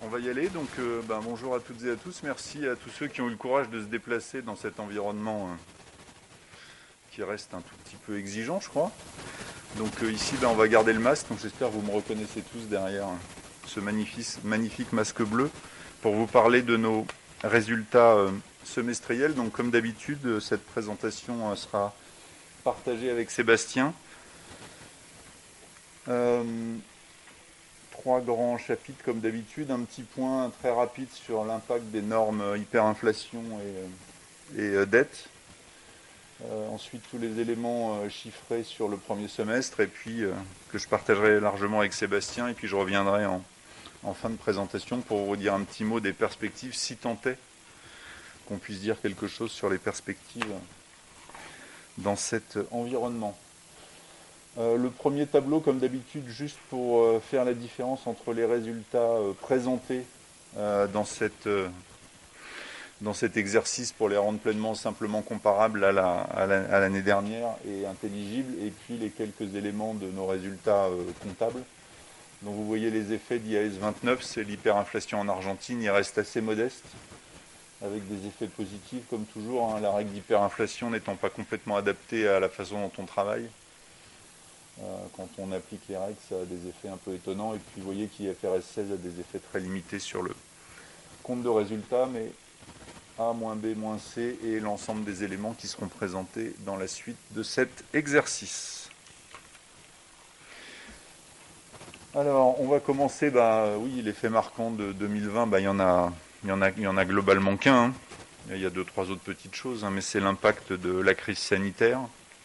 On va y aller. Donc, bonjour à toutes et à tous. Merci à tous ceux qui ont eu le courage de se déplacer dans cet environnement qui reste un tout petit peu exigeant, je crois. Donc, ici, on va garder le masque. Donc, j'espère que vous me reconnaissez tous derrière ce magnifique masque bleu pour vous parler de nos résultats semestriels. Donc, comme d'habitude, cette présentation sera partagée avec Sébastien. Trois grands chapitres comme d'habitude, un petit point très rapide sur l'impact des normes hyperinflation et dette. Ensuite tous les éléments chiffrés sur le premier semestre et puis que je partagerai largement avec Sébastien et puis je reviendrai en fin de présentation pour vous dire un petit mot des perspectives si tant est qu'on puisse dire quelque chose sur les perspectives dans cet environnement. Le premier tableau, comme d'habitude, juste pour faire la différence entre les résultats présentés dans cet exercice pour les rendre pleinement simplement comparables à l'année dernière et intelligibles, et puis les quelques éléments de nos résultats comptables. Donc vous voyez les effets d'IAS 29, c'est l'hyperinflation en Argentine, il reste assez modeste, avec des effets positifs comme toujours, la règle d'hyperinflation n'étant pas complètement adaptée à la façon dont on travaille. Quand on applique les règles, ça a des effets un peu étonnants. Et puis vous voyez qu'IFRS 16 a des effets très limités sur le compte de résultat, mais A, B, C et l'ensemble des éléments qui seront présentés dans la suite de cet exercice. Alors, on va commencer, oui, l'effet marquant de 2020, il y en a globalement qu'un. Il y a 2-3 autres petites choses, mais c'est l'impact de la crise sanitaire.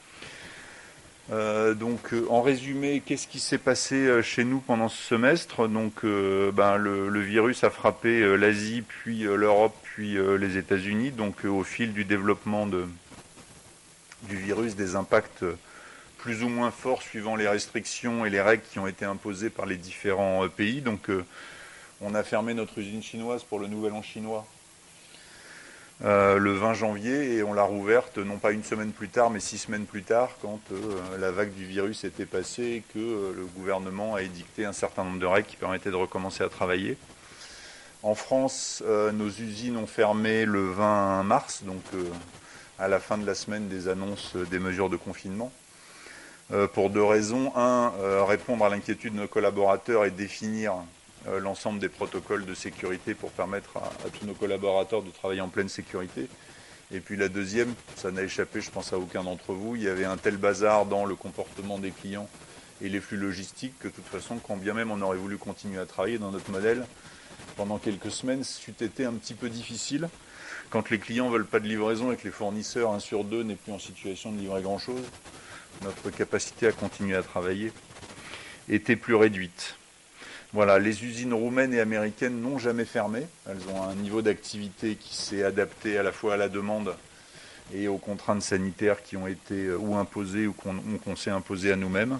En résumé, qu'est-ce qui s'est passé chez nous pendant ce semestre? Donc, le virus a frappé l'Asie, puis l'Europe, puis les États-Unis. Donc, au fil du développement du virus, des impacts plus ou moins forts suivant les restrictions et les règles qui ont été imposées par les différents pays. Donc, on a fermé notre usine chinoise pour le Nouvel An chinois le 20 janvier et on l'a rouverte non pas une semaine plus tard mais 6 semaines plus tard quand la vague du virus était passée et que le gouvernement a édicté un certain nombre de règles qui permettaient de recommencer à travailler. En France, nos usines ont fermé le 20 mars, donc à la fin de la semaine des annonces des mesures de confinement. Pour deux raisons. Répondre à l'inquiétude de nos collaborateurs et définir l'ensemble des protocoles de sécurité pour permettre à tous nos collaborateurs de travailler en pleine sécurité. Et puis la deuxième, ça n'a échappé je pense à aucun d'entre vous, il y avait un tel bazar dans le comportement des clients et les flux logistiques que de toute façon, quand bien même on aurait voulu continuer à travailler dans notre modèle, pendant quelques semaines, c'eût été un petit peu difficile. Quand les clients ne veulent pas de livraison et que les fournisseurs, 1 sur 2, n'est plus en situation de livrer grand-chose, notre capacité à continuer à travailler était plus réduite. Voilà, les usines roumaines et américaines n'ont jamais fermé. Elles ont un niveau d'activité qui s'est adapté à la fois à la demande et aux contraintes sanitaires qui ont été ou imposées ou qu'on s'est imposées à nous-mêmes.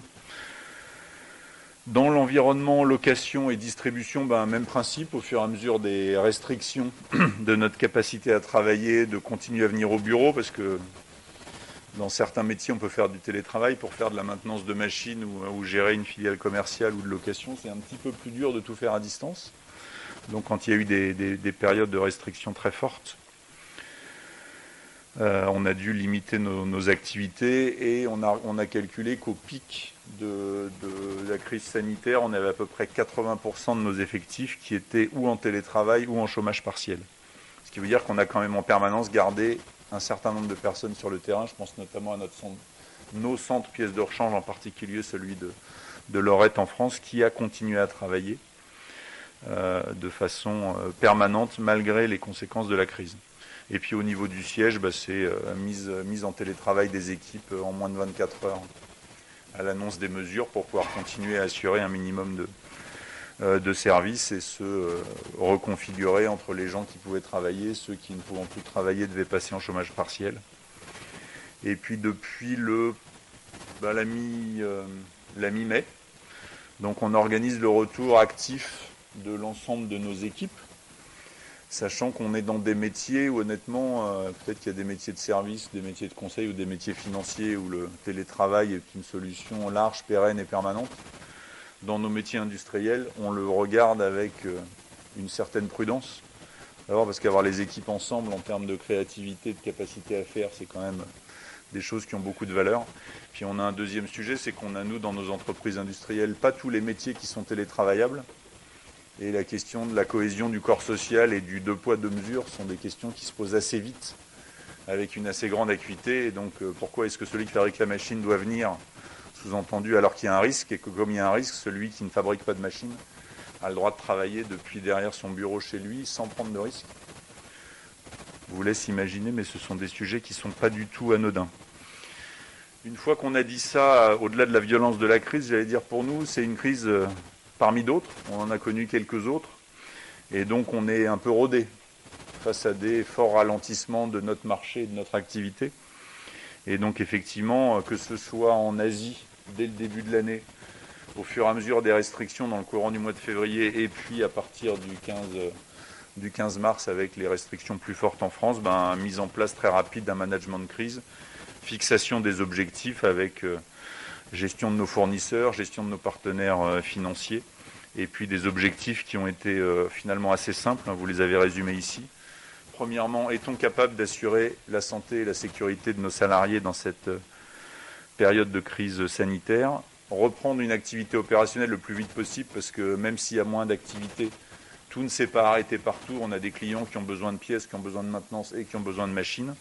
Dans l'environnement location et distribution, même principe, au fur et à mesure des restrictions de notre capacité à travailler, de continuer à venir au bureau, parce que dans certains métiers, on peut faire du télétravail pour faire de la maintenance de machines ou gérer une filiale commerciale ou de location. C'est un petit peu plus dur de tout faire à distance. Donc quand il y a eu des périodes de restrictions très fortes, on a dû limiter nos activités et on a calculé qu'au pic de la crise sanitaire, on avait à peu près 80% de nos effectifs qui étaient ou en télétravail ou en chômage partiel. Ce qui veut dire qu'on a quand même en permanence gardé un certain nombre de personnes sur le terrain. Je pense notamment à nos centres pièces de rechange, en particulier celui de Lorette en France, qui a continué à travailler de façon permanente malgré les conséquences de la crise. Et puis au niveau du siège, c'est mise en télétravail des équipes en moins de 24 heures à l'annonce des mesures pour pouvoir continuer à assurer un minimum de services et se reconfigurer entre les gens qui pouvaient travailler, ceux qui ne pouvant plus travailler devaient passer en chômage partiel. Et puis depuis la mi-mai, donc on organise le retour actif de l'ensemble de nos équipes, sachant qu'on est dans des métiers où honnêtement, peut-être qu'il y a des métiers de service, des métiers de conseil ou des métiers financiers où le télétravail est une solution large, pérenne et permanente. Dans nos métiers industriels, on le regarde avec une certaine prudence. D'abord parce qu'avoir les équipes ensemble en termes de créativité, de capacité à faire, c'est quand même des choses qui ont beaucoup de valeur. Puis on a un deuxième sujet, c'est qu'on a, nous, dans nos entreprises industrielles, pas tous les métiers qui sont télétravaillables. Et la question de la cohésion du corps social et du deux poids, deux mesures sont des questions qui se posent assez vite, avec une assez grande acuité. Et donc, pourquoi est-ce que celui qui fabrique la machine doit venir, sous-entendu, alors qu'il y a un risque, et que comme il y a un risque, celui qui ne fabrique pas de machine a le droit de travailler depuis derrière son bureau chez lui, sans prendre de risque. Je vous laisse imaginer, mais ce sont des sujets qui ne sont pas du tout anodins. Une fois qu'on a dit ça, au-delà de la violence de la crise, j'allais dire pour nous, c'est une crise parmi d'autres. On en a connu quelques autres. Et donc on est un peu rodé face à des forts ralentissements de notre marché et de notre activité. Et donc effectivement, que ce soit en Asie, dès le début de l'année, au fur et à mesure des restrictions dans le courant du mois de février, et puis à partir du 15 mars avec les restrictions plus fortes en France, mise en place très rapide d'un management de crise, fixation des objectifs avec gestion de nos fournisseurs, gestion de nos partenaires financiers, et puis des objectifs qui ont été finalement assez simples, vous les avez résumés ici. Premièrement, est-on capable d'assurer la santé et la sécurité de nos salariés dans cette période de crise sanitaire ? Reprendre une activité opérationnelle le plus vite possible, parce que même s'il y a moins d'activité, tout ne s'est pas arrêté partout. On a des clients qui ont besoin de pièces, qui ont besoin de maintenance et qui ont besoin de machines.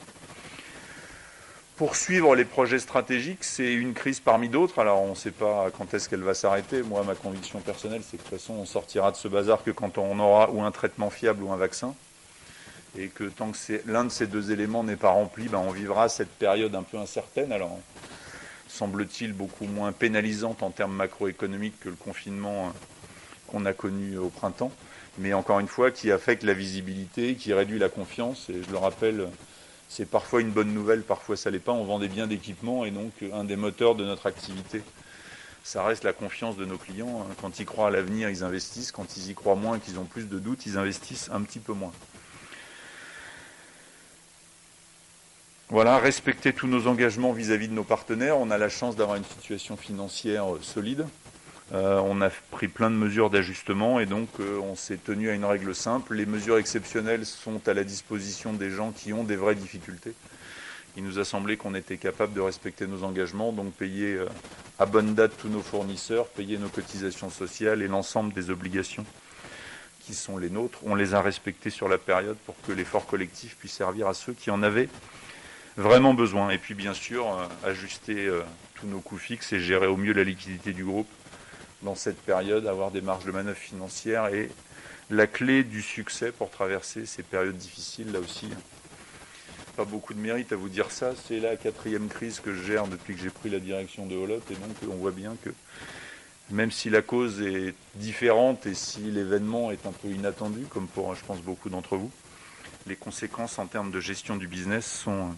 Poursuivre les projets stratégiques, c'est une crise parmi d'autres. Alors on ne sait pas quand est-ce qu'elle va s'arrêter. Moi, ma conviction personnelle, c'est que de toute façon, on sortira de ce bazar que quand on aura ou un traitement fiable ou un vaccin. Et que tant que l'un de ces deux éléments n'est pas rempli, on vivra cette période un peu incertaine. Alors, semble-t-il, beaucoup moins pénalisante en termes macroéconomiques que le confinement qu'on a connu au printemps. Mais encore une fois, qui affecte la visibilité, qui réduit la confiance. Et je le rappelle, c'est parfois une bonne nouvelle, parfois ça l'est pas. On vend des biens d'équipement et donc un des moteurs de notre activité, ça reste la confiance de nos clients. Quand ils croient à l'avenir, ils investissent. Quand ils y croient moins, qu'ils ont plus de doutes, ils investissent un petit peu moins. Voilà, respecter tous nos engagements vis-à-vis de nos partenaires. On a la chance d'avoir une situation financière solide. On a pris plein de mesures d'ajustement et donc on s'est tenu à une règle simple. Les mesures exceptionnelles sont à la disposition des gens qui ont des vraies difficultés. Il nous a semblé qu'on était capable de respecter nos engagements, donc payer à bonne date tous nos fournisseurs, payer nos cotisations sociales et l'ensemble des obligations qui sont les nôtres. On les a respectées sur la période pour que l'effort collectif puisse servir à ceux qui en avaient vraiment besoin. Et puis bien sûr, ajuster tous nos coûts fixes et gérer au mieux la liquidité du groupe dans cette période, avoir des marges de manœuvre financières et la clé du succès pour traverser ces périodes difficiles. Là aussi, pas beaucoup de mérite à vous dire ça. C'est la 4e crise que je gère depuis que j'ai pris la direction de Holop et donc on voit bien que même si la cause est différente et si l'événement est un peu inattendu, comme pour, je pense, beaucoup d'entre vous, les conséquences en termes de gestion du business sont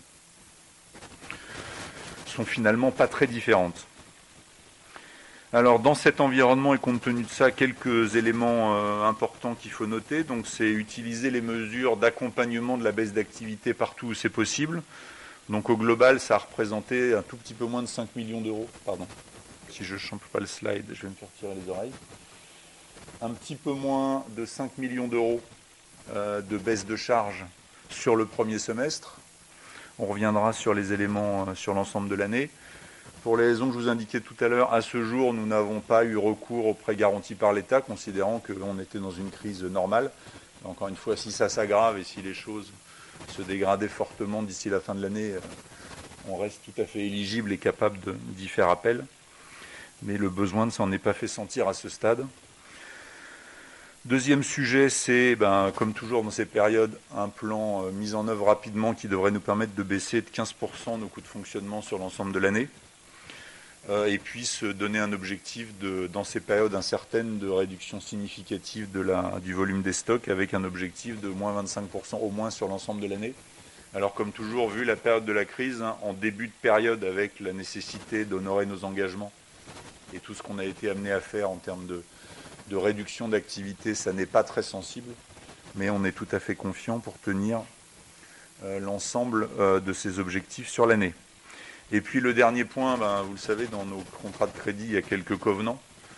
finalement pas très différentes. Alors dans cet environnement et compte tenu de ça, quelques éléments importants qu'il faut noter. Donc c'est utiliser les mesures d'accompagnement de la baisse d'activité partout où c'est possible. Donc au global, ça a représenté un tout petit peu moins de 5 millions d'euros. Pardon, si je ne change pas le slide, je vais me faire tirer les oreilles. Un petit peu moins de 5 millions d'euros de baisse de charges sur le premier semestre. On reviendra sur les éléments sur l'ensemble de l'année. Pour les raisons que je vous indiquais tout à l'heure, à ce jour, nous n'avons pas eu recours aux prêts garantis par l'État, considérant qu'on était dans une crise normale. Encore une fois, si ça s'aggrave et si les choses se dégradaient fortement d'ici la fin de l'année, on reste tout à fait éligible et capable d'y faire appel. Mais le besoin ne s'en est pas fait sentir à ce stade. Deuxième sujet, c'est, comme toujours dans ces périodes, un plan mis en œuvre rapidement qui devrait nous permettre de baisser de 15% nos coûts de fonctionnement sur l'ensemble de l'année. Et puis se donner un objectif dans ces périodes incertaines de réduction significative du volume des stocks avec un objectif de moins 25% au moins sur l'ensemble de l'année. Alors comme toujours, vu la période de la crise, en début de période avec la nécessité d'honorer nos engagements et tout ce qu'on a été amené à faire en termes de réduction d'activité, ça n'est pas très sensible, mais on est tout à fait confiant pour tenir l'ensemble de ces objectifs sur l'année. Et puis le dernier point, vous le savez, dans nos contrats de crédit, il y a quelques covenants.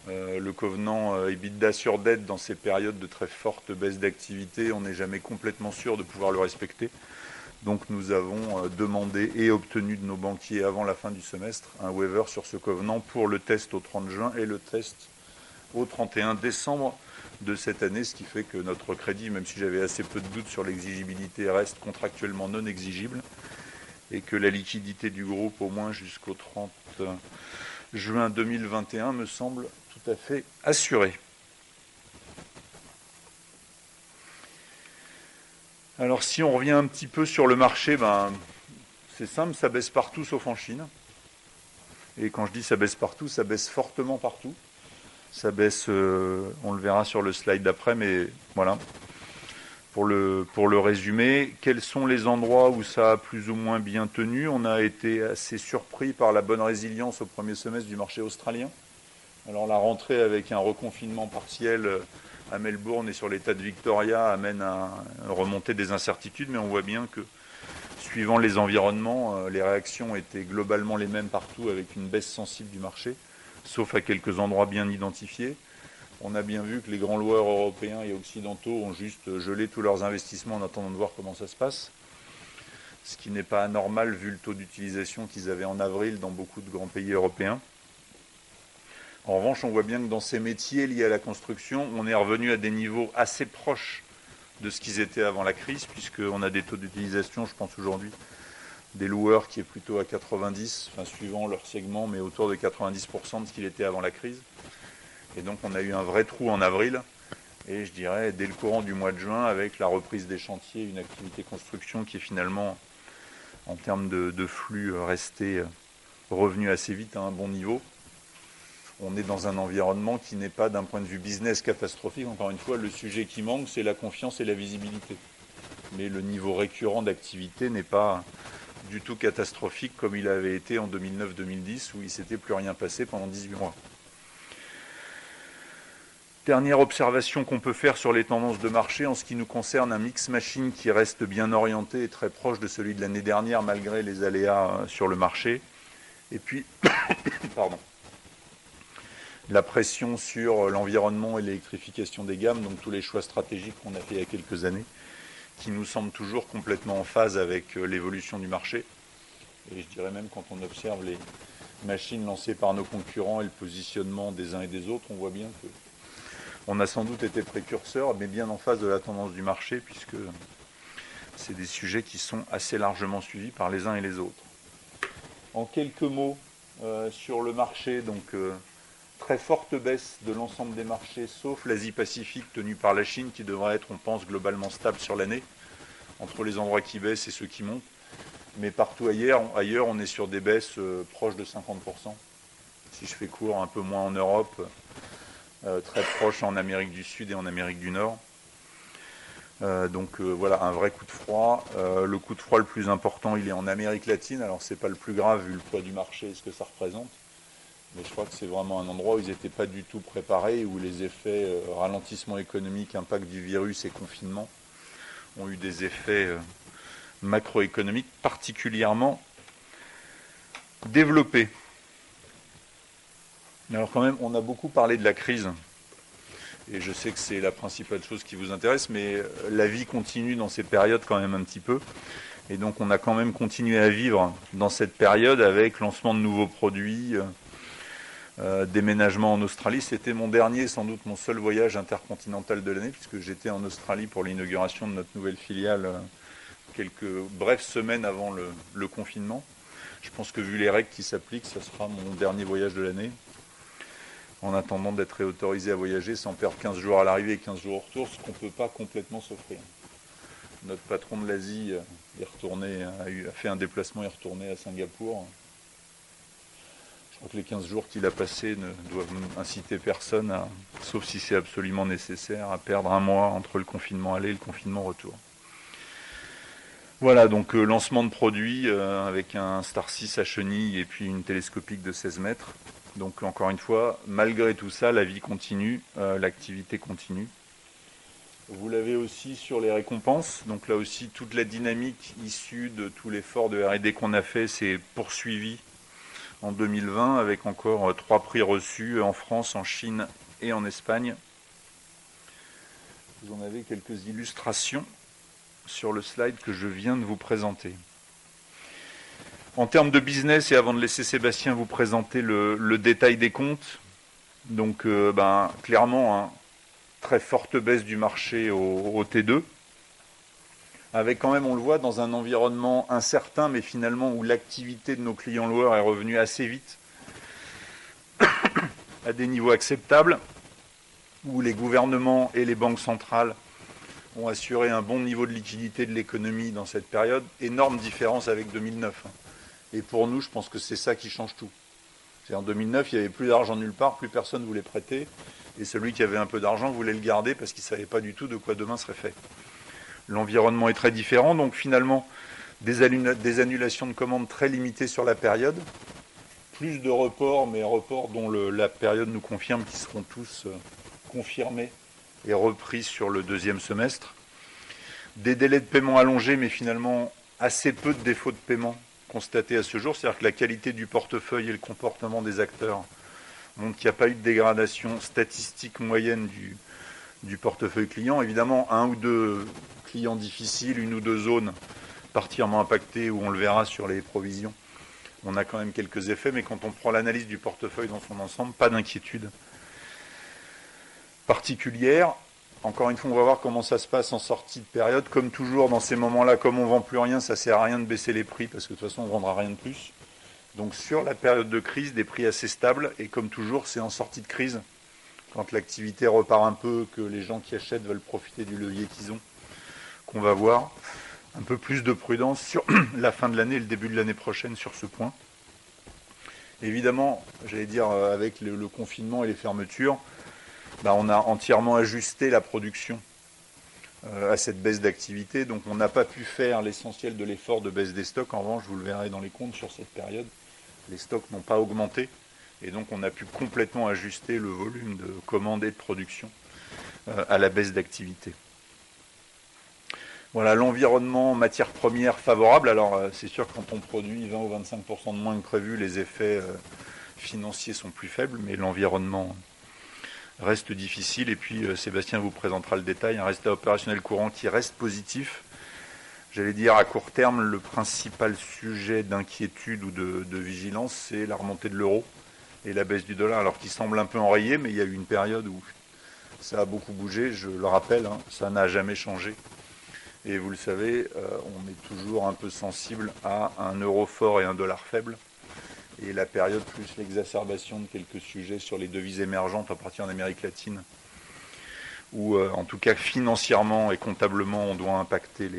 Le covenant EBITDA sur dette dans ces périodes de très forte baisse d'activité, on n'est jamais complètement sûr de pouvoir le respecter. Donc nous avons demandé et obtenu de nos banquiers avant la fin du semestre un waiver sur ce covenant pour le test au 30 juin et le test au 31 décembre de cette année, ce qui fait que notre crédit, même si j'avais assez peu de doutes sur l'exigibilité, reste contractuellement non exigible et que la liquidité du groupe au moins jusqu'au 30 juin 2021 me semble tout à fait assurée. Alors si on revient un petit peu sur le marché, c'est simple, ça baisse partout sauf en Chine. Et quand je dis ça baisse partout, ça baisse fortement partout. Ça baisse, on le verra sur le slide d'après, mais voilà. Pour le résumer, quels sont les endroits où ça a plus ou moins bien tenu? On a été assez surpris par la bonne résilience au premier semestre du marché australien. Alors la rentrée avec un reconfinement partiel à Melbourne et sur l'état de Victoria amène à remonter des incertitudes, mais on voit bien que suivant les environnements, les réactions étaient globalement les mêmes partout avec une baisse sensible du marché, sauf à quelques endroits bien identifiés. On a bien vu que les grands loueurs européens et occidentaux ont juste gelé tous leurs investissements en attendant de voir comment ça se passe, ce qui n'est pas anormal vu le taux d'utilisation qu'ils avaient en avril dans beaucoup de grands pays européens. En revanche, on voit bien que dans ces métiers liés à la construction, on est revenu à des niveaux assez proches de ce qu'ils étaient avant la crise, puisqu'on a des taux d'utilisation, je pense aujourd'hui, des loueurs qui est plutôt à 90, suivant leur segment, mais autour de 90% de ce qu'il était avant la crise. Et donc on a eu un vrai trou en avril, et je dirais dès le courant du mois de juin, avec la reprise des chantiers, une activité construction qui est finalement, en termes de flux, restée revenue assez vite à un bon niveau. On est dans un environnement qui n'est pas d'un point de vue business catastrophique. Encore une fois, le sujet qui manque, c'est la confiance et la visibilité. Mais le niveau récurrent d'activité n'est pas du tout catastrophique comme il avait été en 2009-2010 où il ne s'était plus rien passé pendant 18 mois. Dernière observation qu'on peut faire sur les tendances de marché en ce qui nous concerne, un mix machine qui reste bien orienté et très proche de celui de l'année dernière malgré les aléas sur le marché. Et puis, la pression sur l'environnement et l'électrification des gammes, donc tous les choix stratégiques qu'on a fait il y a quelques années, qui nous semblent toujours complètement en phase avec l'évolution du marché. Et je dirais même quand on observe les machines lancées par nos concurrents et le positionnement des uns et des autres, on voit bien que on a sans doute été précurseur, mais bien en face de la tendance du marché, puisque c'est des sujets qui sont assez largement suivis par les uns et les autres. En quelques mots sur le marché, donc très forte baisse de l'ensemble des marchés, sauf l'Asie-Pacifique tenue par la Chine, qui devrait être, on pense, globalement stable sur l'année, entre les endroits qui baissent et ceux qui montent. Mais partout ailleurs on est sur des baisses proches de 50%. Si je fais court, un peu moins en Europe, très proche en Amérique du Sud et en Amérique du Nord. Donc voilà, un vrai coup de froid. Le coup de froid le plus important, il est en Amérique latine. Alors c'est pas le plus grave vu le poids du marché et ce que ça représente. Mais je crois que c'est vraiment un endroit où ils n'étaient pas du tout préparés, où les effets ralentissement économique, impact du virus et confinement ont eu des effets macroéconomiques particulièrement développés. Alors quand même, on a beaucoup parlé de la crise, et je sais que c'est la principale chose qui vous intéresse, mais la vie continue dans ces périodes quand même un petit peu. Et donc on a quand même continué à vivre dans cette période avec lancement de nouveaux produits, déménagement en Australie. C'était mon dernier, sans doute mon seul voyage intercontinental de l'année, puisque j'étais en Australie pour l'inauguration de notre nouvelle filiale quelques brèves semaines avant le confinement. Je pense que vu les règles qui s'appliquent, ça sera mon dernier voyage de l'année. En attendant d'être réautorisé à voyager sans perdre 15 jours à l'arrivée et 15 jours au retour, ce qu'on ne peut pas complètement s'offrir. Notre patron de l'Asie est retourné, a fait un déplacement et est retourné à Singapour. Je crois que les 15 jours qu'il a passés ne doivent inciter personne, sauf si c'est absolument nécessaire, à perdre un mois entre le confinement aller et le confinement retour. Voilà, donc lancement de produits avec un Star 6 à chenille et puis une télescopique de 16 mètres. Donc encore une fois, malgré tout ça, la vie continue, l'activité continue. Vous l'avez aussi sur les récompenses. Donc là aussi, toute la dynamique issue de tout l'effort de R&D qu'on a fait s'est poursuivie en 2020, avec encore 3 prix reçus en France, en Chine et en Espagne. Vous en avez quelques illustrations sur le slide que je viens de vous présenter. En termes de business, et avant de laisser Sébastien vous présenter le détail des comptes, donc clairement, très forte baisse du marché au T2, avec quand même, on le voit, dans un environnement incertain, mais finalement où l'activité de nos clients loueurs est revenue assez vite à des niveaux acceptables, où les gouvernements et les banques centrales ont assuré un bon niveau de liquidité de l'économie dans cette période. Énorme différence avec 2009. Et pour nous, je pense que c'est ça qui change tout. En 2009, il n'y avait plus d'argent nulle part, plus personne ne voulait prêter, et celui qui avait un peu d'argent voulait le garder parce qu'il ne savait pas du tout de quoi demain serait fait. L'environnement est très différent, donc finalement, des annulations de commandes très limitées sur la période, plus de reports, mais reports dont la période nous confirme qu'ils seront tous confirmés et repris sur le deuxième semestre. Des délais de paiement allongés, mais finalement assez peu de défauts de paiement constatés à ce jour. C'est-à-dire que la qualité du portefeuille et le comportement des acteurs montrent qu'il n'y a pas eu de dégradation statistique moyenne du portefeuille client. Évidemment, un ou deux clients difficiles, une ou deux zones particulièrement impactées, où on le verra sur les provisions. On a quand même quelques effets, mais quand on prend l'analyse du portefeuille dans son ensemble, pas d'inquiétude particulière. Encore une fois, on va voir comment ça se passe en sortie de période. Comme toujours, dans ces moments-là, comme on ne vend plus rien, ça ne sert à rien de baisser les prix, parce que de toute façon, on ne vendra rien de plus. Donc sur la période de crise, des prix assez stables, et comme toujours, c'est en sortie de crise, quand l'activité repart un peu, que les gens qui achètent veulent profiter du levier qu'ils ont, qu'on va voir un peu plus de prudence sur la fin de l'année et le début de l'année prochaine sur ce point. Évidemment, j'allais dire, avec le confinement et les fermetures, on a entièrement ajusté la production à cette baisse d'activité. Donc on n'a pas pu faire l'essentiel de l'effort de baisse des stocks. En revanche, vous le verrez dans les comptes sur cette période, les stocks n'ont pas augmenté. Et donc on a pu complètement ajuster le volume de commandes et de production à la baisse d'activité. Voilà, l'environnement matières premières favorable. Alors c'est sûr que quand on produit 20 ou 25% de moins que prévu, les effets financiers sont plus faibles, mais l'environnement reste difficile. Et puis Sébastien vous présentera le détail. Un résultat opérationnel courant qui reste positif. J'allais dire à court terme, le principal sujet d'inquiétude ou de vigilance, c'est la remontée de l'euro et la baisse du dollar, alors qu'il semble un peu enrayé, mais il y a eu une période où ça a beaucoup bougé. Je le rappelle, ça n'a jamais changé. Et vous le savez, on est toujours un peu sensible à un euro fort et un dollar faible. Et la période plus l'exacerbation de quelques sujets sur les devises émergentes, en particulier en Amérique latine, où en tout cas financièrement et comptablement on doit impacter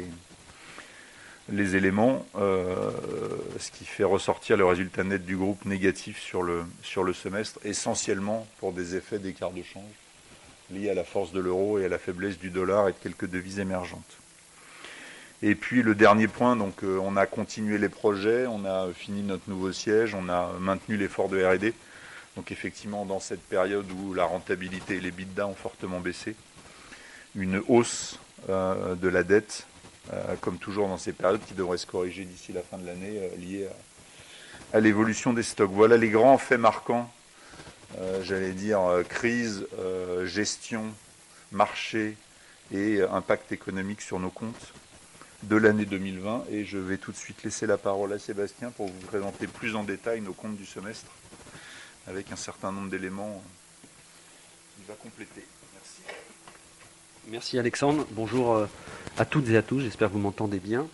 les éléments, ce qui fait ressortir le résultat net du groupe négatif sur le semestre, essentiellement pour des effets d'écart de change liés à la force de l'euro et à la faiblesse du dollar et de quelques devises émergentes. Et puis le dernier point, donc on a continué les projets, on a fini notre nouveau siège, on a maintenu l'effort de R&D. Donc effectivement, dans cette période où la rentabilité et les EBITDA ont fortement baissé, une hausse de la dette, comme toujours dans ces périodes, qui devrait se corriger d'ici la fin de l'année, liée à l'évolution des stocks. Voilà les grands faits marquants, j'allais dire crise, gestion, marché et impact économique sur nos comptes de l'année 2020, et je vais tout de suite laisser la parole à Sébastien pour vous présenter plus en détail nos comptes du semestre avec un certain nombre d'éléments qu'il va compléter. Merci. Merci Alexandre, bonjour à toutes et à tous, j'espère que vous m'entendez bien.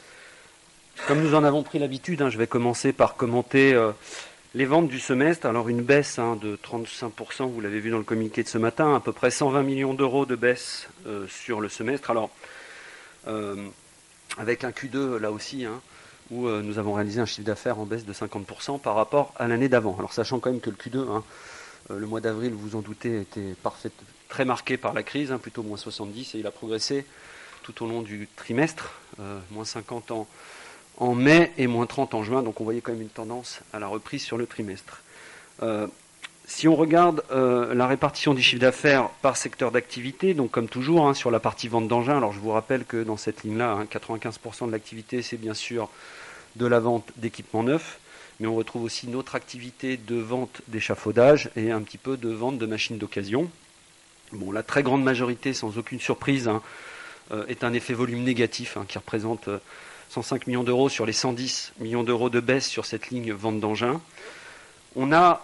Comme nous en avons pris l'habitude, je vais commencer par commenter les ventes du semestre. Alors une baisse de 35%, vous l'avez vu dans le communiqué de ce matin, à peu près 120 millions d'euros de baisse sur le semestre. Alors avec un Q2 là aussi, où nous avons réalisé un chiffre d'affaires en baisse de 50% par rapport à l'année d'avant. Alors sachant quand même que le Q2, le mois d'avril, vous en doutez, était très marqué par la crise, plutôt moins 70, et il a progressé tout au long du trimestre, moins 50 en mai et moins 30 en juin, donc on voyait quand même une tendance à la reprise sur le trimestre. Si on regarde la répartition du chiffre d'affaires par secteur d'activité, donc comme toujours, sur la partie vente d'engins, alors je vous rappelle que dans cette ligne-là, 95% de l'activité, c'est bien sûr de la vente d'équipements neufs, mais on retrouve aussi notre activité de vente d'échafaudage et un petit peu de vente de machines d'occasion. Bon, la très grande majorité, sans aucune surprise, est un effet volume négatif qui représente 105 millions d'euros sur les 110 millions d'euros de baisse sur cette ligne vente d'engins. On a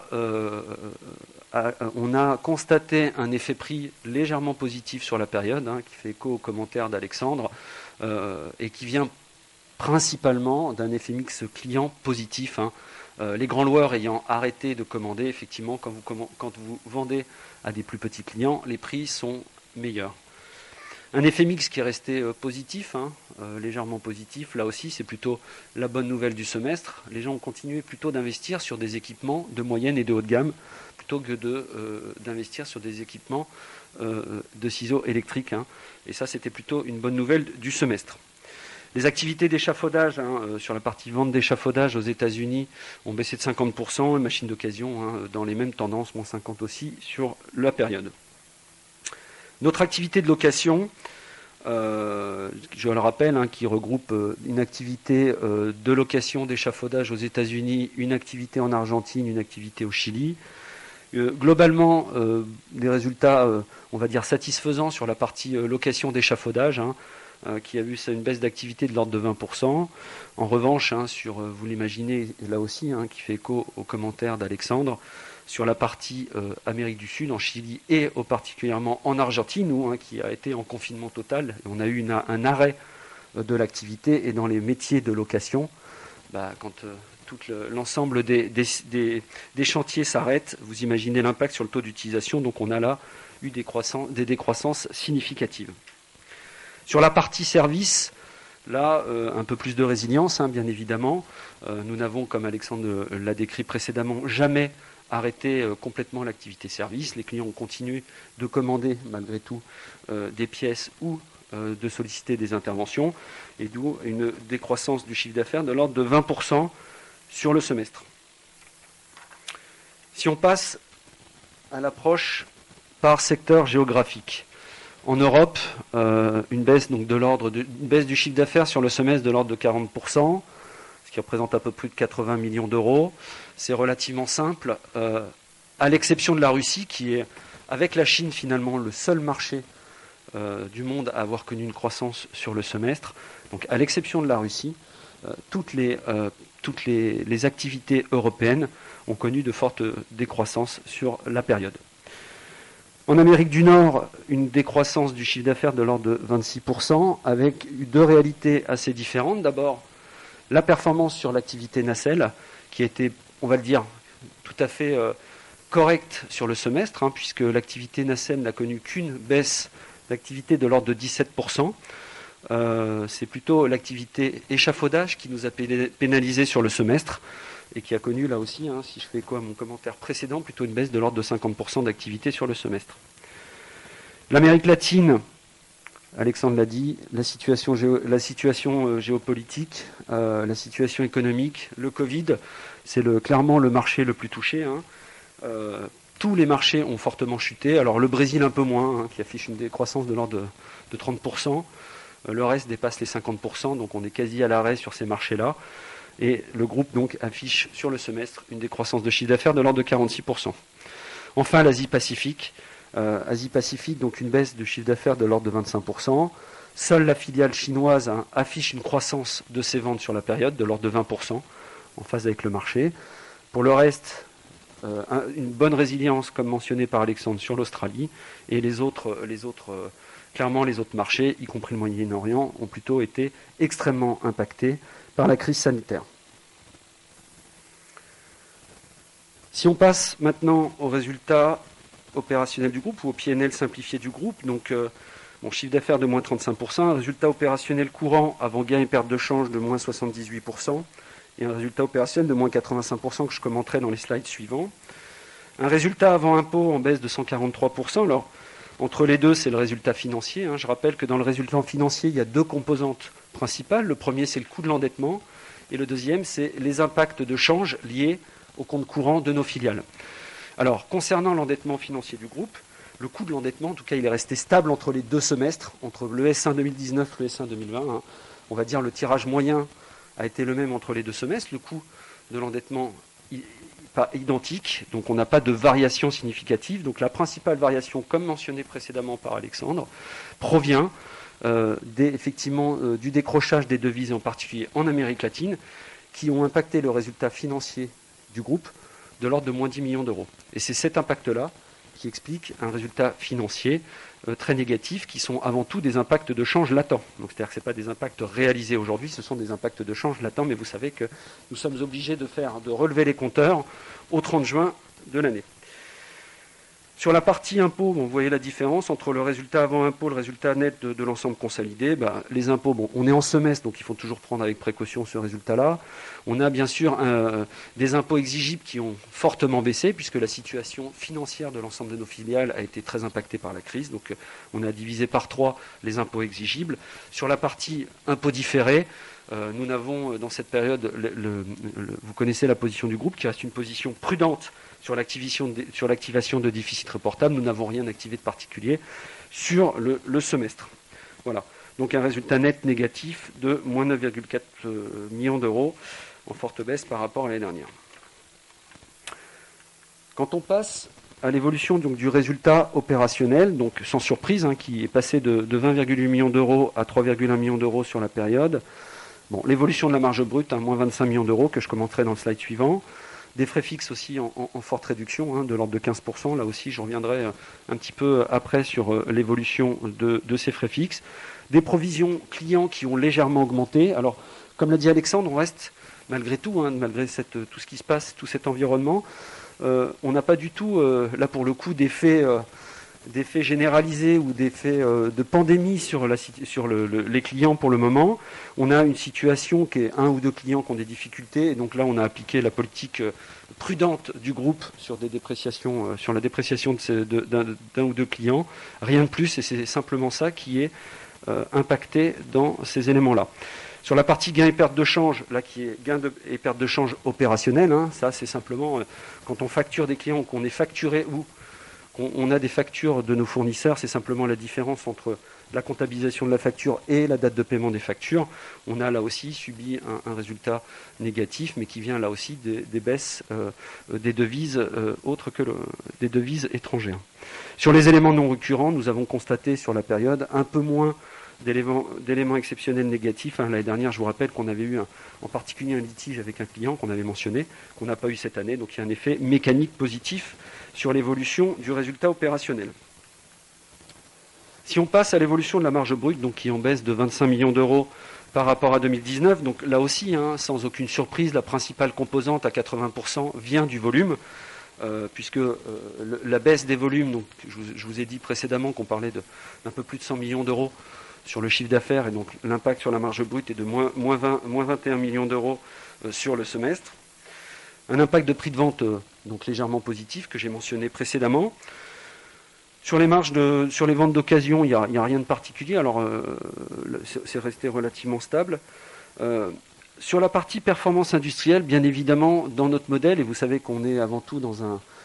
constaté un effet prix légèrement positif sur la période, qui fait écho aux commentaires d'Alexandre, et qui vient principalement d'un effet mix client positif. Les grands loueurs ayant arrêté de commander, effectivement, quand vous vendez à des plus petits clients, les prix sont meilleurs. Un effet mix qui est resté positif, légèrement positif. Là aussi, c'est plutôt la bonne nouvelle du semestre. Les gens ont continué plutôt d'investir sur des équipements de moyenne et de haut de gamme, plutôt que d'investir sur des équipements de ciseaux électriques. Et ça, c'était plutôt une bonne nouvelle du semestre. Les activités d'échafaudage, sur la partie vente d'échafaudage aux États-Unis, ont baissé de 50%. Les machines d'occasion, dans les mêmes tendances, moins 50 aussi, sur la période. Notre activité de location, je le rappelle, qui regroupe une activité de location d'échafaudage aux États-Unis, une activité en Argentine, une activité au Chili. Globalement, des résultats, on va dire, satisfaisants sur la partie location d'échafaudage, qui a vu une baisse d'activité de l'ordre de 20%. En revanche, vous l'imaginez, là aussi, qui fait écho aux commentaires d'Alexandre, sur la partie Amérique du Sud, en Chili et particulièrement en Argentine, qui a été en confinement total. Et on a eu un arrêt de l'activité, et dans les métiers de location, quand tout l'ensemble des chantiers s'arrête, vous imaginez l'impact sur le taux d'utilisation. Donc on a là eu des décroissances significatives. Sur la partie service, là, un peu plus de résilience, bien évidemment. Nous n'avons, comme Alexandre l'a décrit précédemment, jamais arrêté complètement l'activité service. Les clients ont continué de commander, malgré tout, des pièces ou de solliciter des interventions, et d'où une décroissance du chiffre d'affaires de l'ordre de 20% sur le semestre. Si on passe à l'approche par secteur géographique, en Europe, une baisse du chiffre d'affaires sur le semestre de l'ordre de 40%, ce qui représente à peu près plus de 80 millions d'euros. C'est relativement simple, à l'exception de la Russie, qui est, avec la Chine, finalement, le seul marché du monde à avoir connu une croissance sur le semestre. Donc, à l'exception de la Russie, toutes les activités européennes ont connu de fortes décroissances sur la période. En Amérique du Nord, une décroissance du chiffre d'affaires de l'ordre de 26%, avec deux réalités assez différentes. D'abord, la performance sur l'activité nacelle, qui a été, on va le dire, tout à fait correcte sur le semestre, puisque l'activité nacelle n'a connu qu'une baisse d'activité de l'ordre de 17%. C'est plutôt l'activité échafaudage qui nous a pénalisé sur le semestre, et qui a connu là aussi, si je fais écho à mon commentaire précédent, plutôt une baisse de l'ordre de 50% d'activité sur le semestre. L'Amérique latine, Alexandre l'a dit, la situation géopolitique, la situation économique, le Covid, c'est clairement le marché le plus touché. Tous les marchés ont fortement chuté. Alors le Brésil un peu moins, qui affiche une décroissance de l'ordre de 30%. Le reste dépasse les 50%, donc on est quasi à l'arrêt sur ces marchés-là. Et le groupe donc affiche sur le semestre une décroissance de chiffre d'affaires de l'ordre de 46%. Enfin, l'Asie-Pacifique. Asie-Pacifique, donc une baisse de chiffre d'affaires de l'ordre de 25%. Seule la filiale chinoise affiche une croissance de ses ventes sur la période de l'ordre de 20%, en phase avec le marché. Pour le reste, une bonne résilience, comme mentionné par Alexandre, sur l'Australie. Et clairement, les autres marchés, y compris le Moyen-Orient, ont plutôt été extrêmement impactés par la crise sanitaire. Si on passe maintenant aux résultats opérationnels du groupe, ou au PNL simplifié du groupe, donc chiffre d'affaires de moins 35%, un résultat opérationnel courant avant gain et perte de change de moins 78%, et un résultat opérationnel de moins 85% que je commenterai dans les slides suivants. Un résultat avant impôt en baisse de 143%. Alors, entre les deux, c'est le résultat financier. Je rappelle que dans le résultat financier, il y a deux composantes principales. Le premier, c'est le coût de l'endettement, et le deuxième, c'est les impacts de change liés au compte courant de nos filiales. Alors, concernant l'endettement financier du groupe, le coût de l'endettement, en tout cas, il est resté stable entre les deux semestres, entre le S1 2019 et le S1 2020. On va dire le tirage moyen a été le même entre les deux semestres. Le coût de l'endettement pas identique, donc on n'a pas de variation significative. Donc la principale variation, comme mentionné précédemment par Alexandre, provient effectivement du décrochage des devises, en particulier en Amérique latine, qui ont impacté le résultat financier du groupe de l'ordre de moins 10 millions d'euros. Et c'est cet impact-là qui explique un résultat financier très négatif, qui sont avant tout des impacts de change latents. Donc c'est-à-dire que ce n'est pas des impacts réalisés aujourd'hui, ce sont des impacts de change latents, mais vous savez que nous sommes obligés de relever les compteurs au 30 juin de l'année. Sur la partie impôts, vous voyez la différence entre le résultat avant impôt et le résultat net de l'ensemble consolidé. Les impôts, on est en semestre, donc il faut toujours prendre avec précaution ce résultat-là. On a bien sûr des impôts exigibles qui ont fortement baissé, puisque la situation financière de l'ensemble de nos filiales a été très impactée par la crise. Donc on a divisé par 3 les impôts exigibles. Sur la partie impôts différés, nous n'avons dans cette période, vous connaissez la position du groupe, qui reste une position prudente sur l'activation de déficit reportable. Nous n'avons rien activé de particulier sur le semestre. Voilà. Donc un résultat net négatif de moins 9,4 millions d'euros, en forte baisse par rapport à l'année dernière. Quand on passe à l'évolution donc, du résultat opérationnel, donc sans surprise, qui est passé de 20,8 millions d'euros à 3,1 millions d'euros sur la période. L'évolution de la marge brute, moins 25 millions d'euros, que je commenterai dans le slide suivant. Des frais fixes aussi en forte réduction, de l'ordre de 15%. Là aussi, je reviendrai un petit peu après sur l'évolution de ces frais fixes. Des provisions clients qui ont légèrement augmenté. Alors, comme l'a dit Alexandre, on reste, malgré tout, malgré tout ce qui se passe, tout cet environnement, on n'a pas du tout, là pour le coup, d'effets généralisés ou d'effets de pandémie sur les clients pour le moment. On a une situation qui est 1 ou 2 clients qui ont des difficultés, et donc là on a appliqué la politique prudente du groupe sur la dépréciation d'un ou 2 clients, rien de plus, et c'est simplement ça qui est impacté dans ces éléments-là. Sur la partie gain et perte de change, là qui est gain et perte de change opérationnel, ça c'est simplement quand on facture des clients, qu'on est facturé ou on a des factures de nos fournisseurs, c'est simplement la différence entre la comptabilisation de la facture et la date de paiement des factures. On a là aussi subi un résultat négatif, mais qui vient là aussi des baisses des devises autres que des devises étrangères. Sur les éléments non récurrents, nous avons constaté sur la période un peu moins d'éléments exceptionnels négatifs. L'année dernière, je vous rappelle qu'on avait eu en particulier un litige avec un client qu'on avait mentionné, qu'on n'a pas eu cette année, donc il y a un effet mécanique positif sur l'évolution du résultat opérationnel. Si on passe à l'évolution de la marge brute, donc qui est en baisse de 25 millions d'euros par rapport à 2019, donc là aussi, sans aucune surprise, la principale composante à 80% vient du volume, puisque la baisse des volumes, donc je vous ai dit précédemment qu'on parlait d'un peu plus de 100 millions d'euros sur le chiffre d'affaires, et donc l'impact sur la marge brute est de moins 21 millions d'euros sur le semestre. Un impact de prix de vente donc légèrement positif que j'ai mentionné précédemment. Sur les marges sur les ventes d'occasion, il n'y a rien de particulier, alors c'est resté relativement stable. Sur la partie performance industrielle, bien évidemment, dans notre modèle, et vous savez qu'on est avant tout dans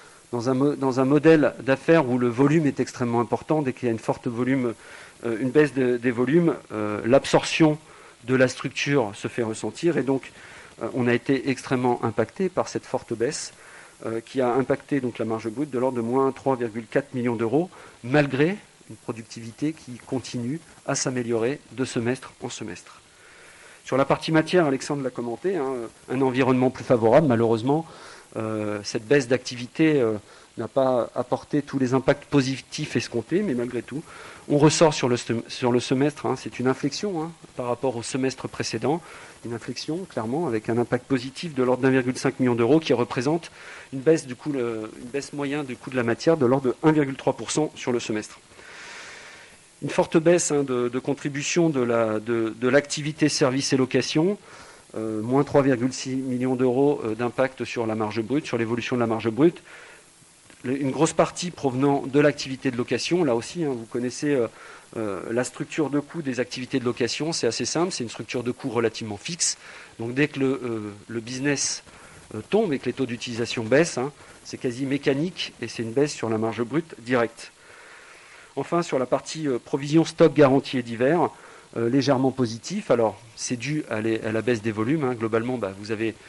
un modèle d'affaires où le volume est extrêmement important, dès qu'il y a une baisse des volumes, l'absorption de la structure se fait ressentir, et donc on a été extrêmement impacté par cette forte baisse qui a impacté donc la marge brute de l'ordre de moins 3,4 millions d'euros, malgré une productivité qui continue à s'améliorer de semestre en semestre. Sur la partie matière, Alexandre l'a commenté, un environnement plus favorable. Malheureusement, cette baisse d'activité n'a pas apporté tous les impacts positifs escomptés, mais malgré tout, on ressort sur le semestre. C'est une inflexion par rapport au semestre précédent, une inflexion clairement avec un impact positif de l'ordre d'1,5 million d'euros qui représente une baisse moyenne du coût de la matière de l'ordre de 1,3% sur le semestre. Une forte baisse de contribution de l'activité services et location, moins 3,6 millions d'euros d'impact sur la marge brute, sur l'évolution de la marge brute. Une grosse partie provenant de l'activité de location. Là aussi, vous connaissez la structure de coût des activités de location. C'est assez simple, c'est une structure de coût relativement fixe. Donc dès que le business tombe et que les taux d'utilisation baissent, c'est quasi mécanique et c'est une baisse sur la marge brute directe. Enfin, sur la partie provision, stock, garantie et divers, légèrement positif. Alors, c'est dû à la baisse des volumes. Globalement, vous avez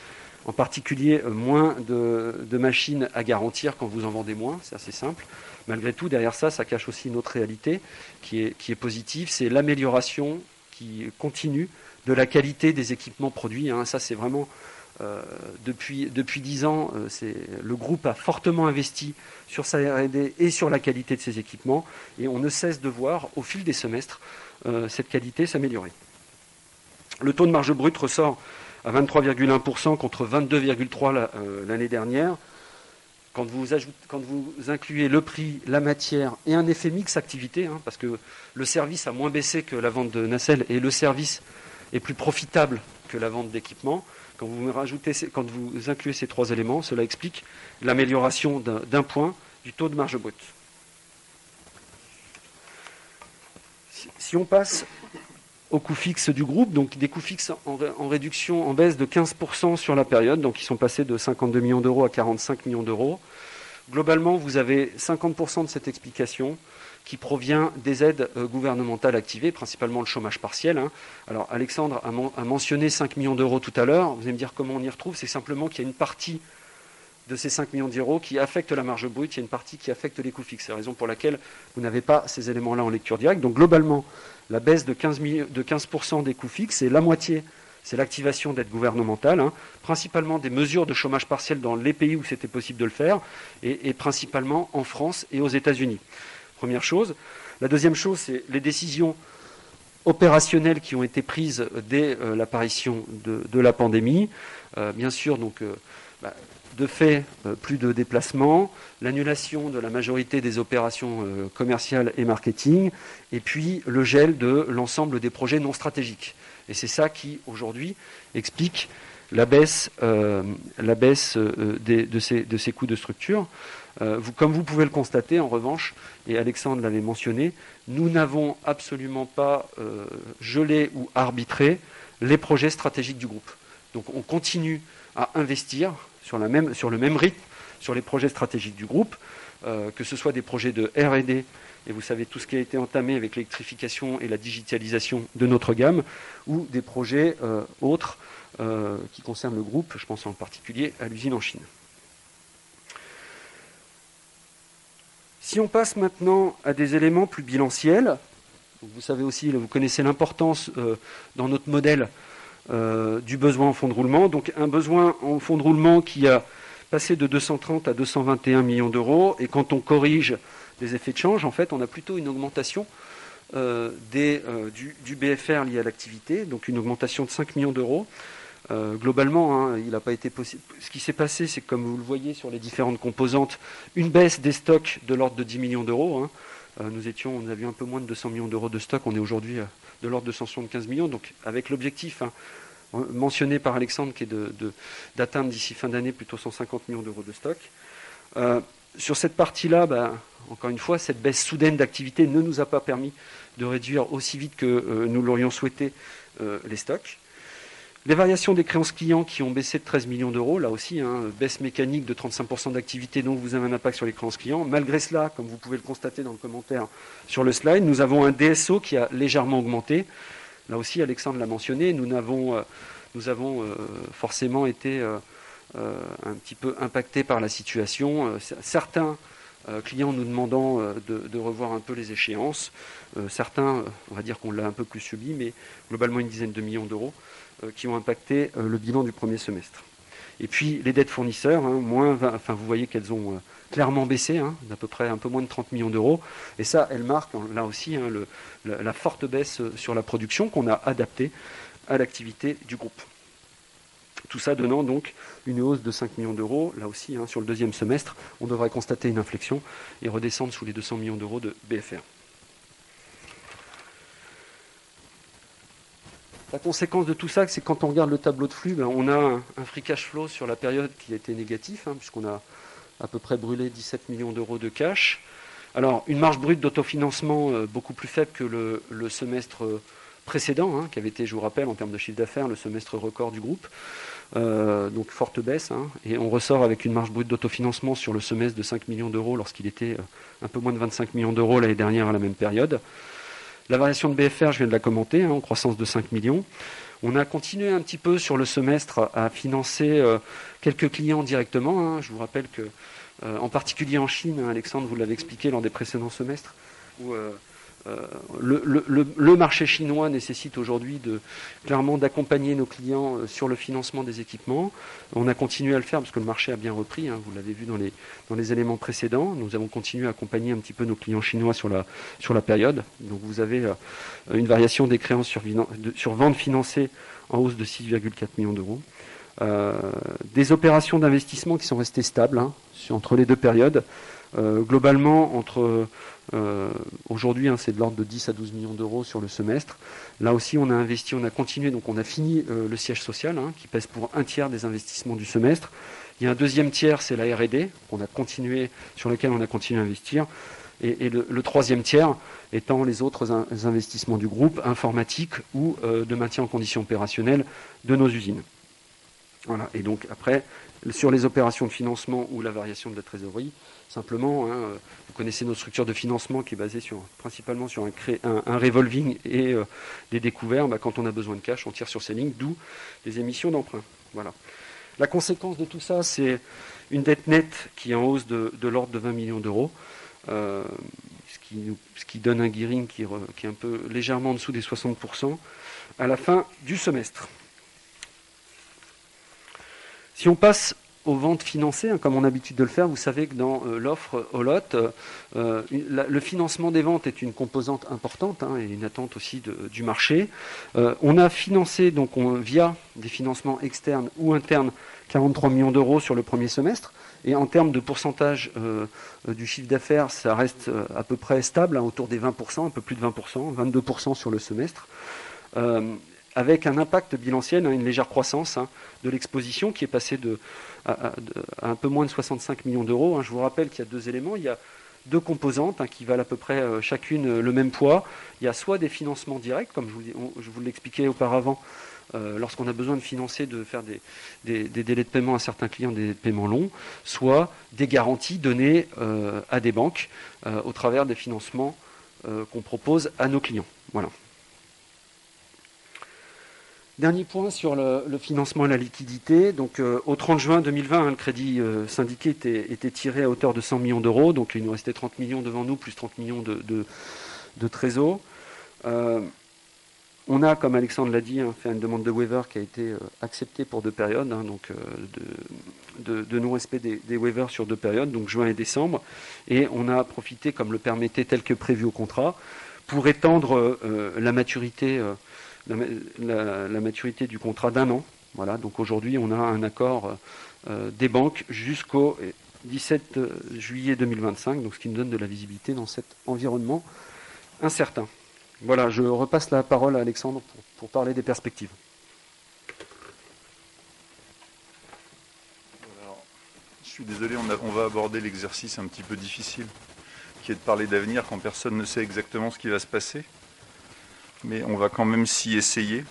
En particulier, moins de machines à garantir quand vous en vendez moins, c'est assez simple. Malgré tout, derrière ça, ça cache aussi une autre réalité qui est positive, c'est l'amélioration qui continue de la qualité des équipements produits. Ça, c'est vraiment, depuis 10 ans, le groupe a fortement investi sur sa R&D et sur la qualité de ses équipements, et on ne cesse de voir, au fil des semestres, cette qualité s'améliorer. Le taux de marge brute ressort à 23,1% contre 22,3% l'année dernière. Quand vous incluez le prix, la matière et un effet mix activité, parce que le service a moins baissé que la vente de nacelles et le service est plus profitable que la vente d'équipements, quand vous incluez ces 3 éléments, cela explique l'amélioration d'un point du taux de marge brute. Si on passe aux coûts fixes du groupe, donc des coûts fixes en réduction, en baisse de 15% sur la période, donc ils sont passés de 52 millions d'euros à 45 millions d'euros. Globalement, vous avez 50% de cette explication qui provient des aides gouvernementales activées, principalement le chômage partiel. Alors Alexandre a mentionné 5 millions d'euros tout à l'heure. Vous allez me dire comment on y retrouve. C'est simplement qu'il y a une partie de ces 5 millions d'euros qui affecte la marge brute, il y a une partie qui affecte les coûts fixes. C'est la raison pour laquelle vous n'avez pas ces éléments-là en lecture directe. Donc globalement, la baisse de 15% des coûts fixes, c'est la moitié, c'est l'activation d'aides gouvernementales, principalement des mesures de chômage partiel dans les pays où c'était possible de le faire, et principalement en France et aux États-Unis. Première chose. La deuxième chose, c'est les décisions opérationnelles qui ont été prises dès l'apparition de la pandémie. Bien sûr, donc, de fait, plus de déplacements, l'annulation de la majorité des opérations commerciales et marketing, et puis le gel de l'ensemble des projets non stratégiques. Et c'est ça qui, aujourd'hui, explique la baisse de ces coûts de structure. Comme vous pouvez le constater, en revanche, et Alexandre l'avait mentionné, nous n'avons absolument pas gelé ou arbitré les projets stratégiques du groupe. Donc on continue à investir sur le même rythme sur les projets stratégiques du groupe, que ce soit des projets de R&D, et vous savez tout ce qui a été entamé avec l'électrification et la digitalisation de notre gamme, ou des projets autres qui concernent le groupe, je pense en particulier à l'usine en Chine. Si on passe maintenant à des éléments plus bilanciels, vous savez aussi, vous connaissez l'importance dans notre modèle du besoin en fonds de roulement. Donc un besoin en fonds de roulement qui a passé de 230 à 221 millions d'euros. Et quand on corrige les effets de change, en fait, on a plutôt une augmentation du BFR lié à l'activité, donc une augmentation de 5 millions d'euros. Globalement, il n'a pas été possible. Ce qui s'est passé, c'est que, comme vous le voyez sur les différentes composantes, une baisse des stocks de l'ordre de 10 millions d'euros. On avions un peu moins de 200 millions d'euros de stock. On est aujourd'hui de l'ordre de 175 millions. Donc, avec l'objectif mentionné par Alexandre, qui est d'atteindre d'ici fin d'année plutôt 150 millions d'euros de stock. Sur cette partie-là, encore une fois, cette baisse soudaine d'activité ne nous a pas permis de réduire aussi vite que nous l'aurions souhaité les stocks. Les variations des créances clients qui ont baissé de 13 millions d'euros, là aussi, baisse mécanique de 35% d'activité, donc vous avez un impact sur les créances clients. Malgré cela, comme vous pouvez le constater dans le commentaire sur le slide, nous avons un DSO qui a légèrement augmenté. Là aussi, Alexandre l'a mentionné, nous avons forcément été un petit peu impactés par la situation. Certains clients nous demandant de revoir un peu les échéances. Certains, on va dire qu'on l'a un peu plus subi, mais globalement une dizaine de millions d'euros qui ont impacté le bilan du premier semestre. Et puis les dettes fournisseurs, vous voyez qu'elles ont clairement baissé, d'à peu près un peu moins de 30 millions d'euros. Et ça, elles marquent là aussi la forte baisse sur la production qu'on a adaptée à l'activité du groupe. Tout ça donnant donc une hausse de 5 millions d'euros. Là aussi, sur le deuxième semestre, on devrait constater une inflexion et redescendre sous les 200 millions d'euros de BFR. La conséquence de tout ça, c'est que quand on regarde le tableau de flux, on a un free cash flow sur la période qui a été négatif, puisqu'on a à peu près brûlé 17 millions d'euros de cash. Alors, une marge brute d'autofinancement beaucoup plus faible que le semestre précédent, qui avait été, je vous rappelle, en termes de chiffre d'affaires, le semestre record du groupe. Donc, forte baisse. Et on ressort avec une marge brute d'autofinancement sur le semestre de 5 millions d'euros lorsqu'il était un peu moins de 25 millions d'euros l'année dernière à la même période. La variation de BFR, je viens de la commenter, en croissance de 5 millions. On a continué un petit peu sur le semestre à financer quelques clients directement. Je vous rappelle que, en particulier en Chine, Alexandre, vous l'avez expliqué lors des précédents semestres, où le marché chinois nécessite aujourd'hui clairement d'accompagner nos clients sur le financement des équipements. On a continué à le faire parce que le marché a bien repris, vous l'avez vu dans les éléments précédents. Nous avons continué à accompagner un petit peu nos clients chinois sur la période. Donc vous avez une variation des créances sur vente financée en hausse de 6,4 millions d'euros. Des opérations d'investissement qui sont restées stables entre les deux périodes. Globalement, aujourd'hui, c'est de l'ordre de 10 à 12 millions d'euros sur le semestre. Là aussi, on a investi, on a continué, donc on a fini le siège social, qui pèse pour un tiers des investissements du semestre. Il y a un deuxième tiers, c'est la R&D, sur lequel on a continué à investir. Et le troisième tiers étant les autres investissements du groupe, informatique ou de maintien en condition opérationnelle de nos usines. Voilà. Et donc après, sur les opérations de financement ou la variation de la trésorerie, simplement, vous connaissez notre structure de financement qui est basée principalement sur un revolving et des découverts. Quand on a besoin de cash, on tire sur ces lignes, d'où des émissions d'emprunt. Voilà. La conséquence de tout ça, c'est une dette nette qui est en hausse de l'ordre de 20 millions d'euros, ce qui donne un gearing qui est un peu légèrement en dessous des 60% à la fin du semestre. Si on passe aux ventes financées, comme on a l'habitude de le faire, vous savez que dans l'offre Holot, le financement des ventes est une composante importante et une attente aussi du marché. On a financé donc via des financements externes ou internes 43 millions d'euros sur le premier semestre. Et en termes de pourcentage du chiffre d'affaires, ça reste à peu près stable, autour des 20%, un peu plus de 20%, 22% sur le semestre. Avec un impact bilanciel, une légère croissance de l'exposition qui est passée à un peu moins de 65 millions d'euros. Je vous rappelle qu'il y a deux éléments. Il y a deux composantes qui valent à peu près chacune le même poids. Il y a soit des financements directs, comme je vous l'expliquais auparavant, lorsqu'on a besoin de financer, de faire des délais de paiement à certains clients, des délais de paiement longs, soit des garanties données à des banques au travers des financements qu'on propose à nos clients. Voilà. Dernier point sur le financement et la liquidité. Donc, au 30 juin 2020, le crédit syndiqué était tiré à hauteur de 100 millions d'euros. Donc, il nous restait 30 millions devant nous, plus 30 millions de trésor. On a, comme Alexandre l'a dit, fait une demande de waiver qui a été acceptée pour 2 périodes. Donc, de non-respect des waivers sur 2 périodes, donc juin et décembre. Et on a profité, comme le permettait tel que prévu au contrat, pour étendre la maturité la maturité du contrat d'1 an. Voilà, donc aujourd'hui, on a un accord des banques jusqu'au 17 juillet 2025, donc ce qui nous donne de la visibilité dans cet environnement incertain. Voilà, je repasse la parole à Alexandre pour parler des perspectives. Alors, je suis désolé, on va aborder l'exercice un petit peu difficile, qui est de parler d'avenir quand personne ne sait exactement ce qui va se passer. Mais on va quand même s'y essayer.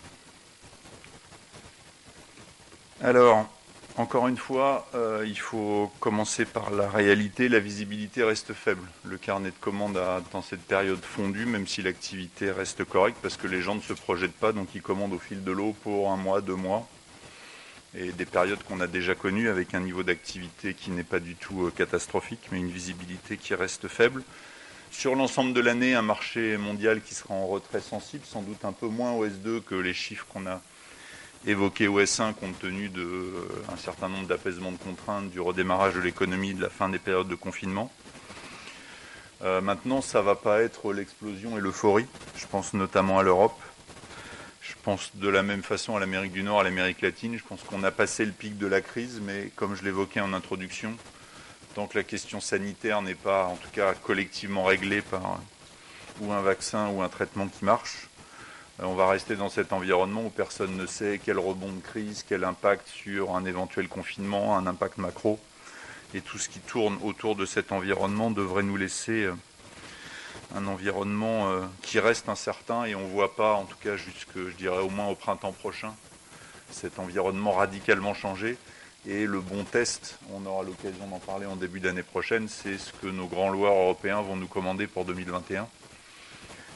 Alors, encore une fois, il faut commencer par la réalité. La visibilité reste faible. Le carnet de commandes a, dans cette période, fondu, même si l'activité reste correcte, parce que les gens ne se projettent pas, donc ils commandent au fil de l'eau pour 1 mois, 2 mois. Et des périodes qu'on a déjà connues, avec un niveau d'activité qui n'est pas du tout catastrophique, mais une visibilité qui reste faible. Sur l'ensemble de l'année, un marché mondial qui sera en retrait sensible, sans doute un peu moins au S2 que les chiffres qu'on a évoqués au S1, compte tenu d'un certain nombre d'apaisements de contraintes, du redémarrage de l'économie, de la fin des périodes de confinement. Maintenant, ça ne va pas être l'explosion et l'euphorie. Je pense notamment à l'Europe. Je pense de la même façon à l'Amérique du Nord, à l'Amérique latine. Je pense qu'on a passé le pic de la crise, mais comme je l'évoquais en introduction, tant que la question sanitaire n'est pas, en tout cas, collectivement réglée par ou un vaccin ou un traitement qui marche, on va rester dans cet environnement où personne ne sait quel rebond de crise, quel impact sur un éventuel confinement, un impact macro. Et tout ce qui tourne autour de cet environnement devrait nous laisser un environnement qui reste incertain, et on ne voit pas, en tout cas jusque, je dirais, au moins au printemps prochain, cet environnement radicalement changé. Et le bon test, on aura l'occasion d'en parler en début d'année prochaine, c'est ce que nos grands loueurs européens vont nous commander pour 2021.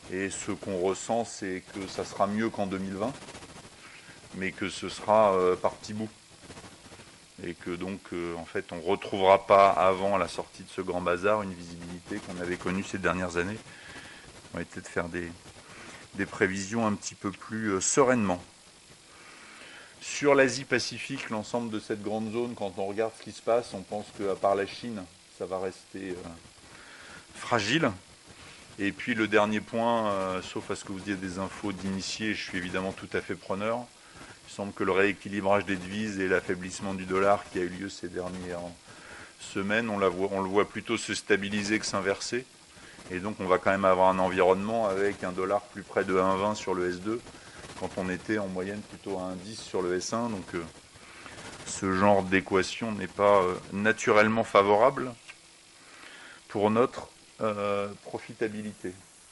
Et ce qu'on ressent, c'est que ça sera mieux qu'en 2020, mais que ce sera par petits bouts. Et que donc, en fait, on ne retrouvera pas, avant la sortie de ce grand bazar, une visibilité qu'on avait connue ces dernières années. On va essayer de faire des prévisions un petit peu plus sereinement. Sur l'Asie-Pacifique, l'ensemble de cette grande zone, quand on regarde ce qui se passe, on pense qu'à part la Chine, ça va rester fragile. Et puis le dernier point, sauf à ce que vous ayez des infos d'initiés, je suis évidemment tout à fait preneur. Il semble que le rééquilibrage des devises et l'affaiblissement du dollar qui a eu lieu ces dernières semaines, on le voit plutôt se stabiliser que s'inverser. Et donc on va quand même avoir un environnement avec un dollar plus près de 1,20 sur le S2, quand on était en moyenne plutôt à 1,10 sur le S1. Donc ce genre d'équation n'est pas naturellement favorable pour notre profitabilité.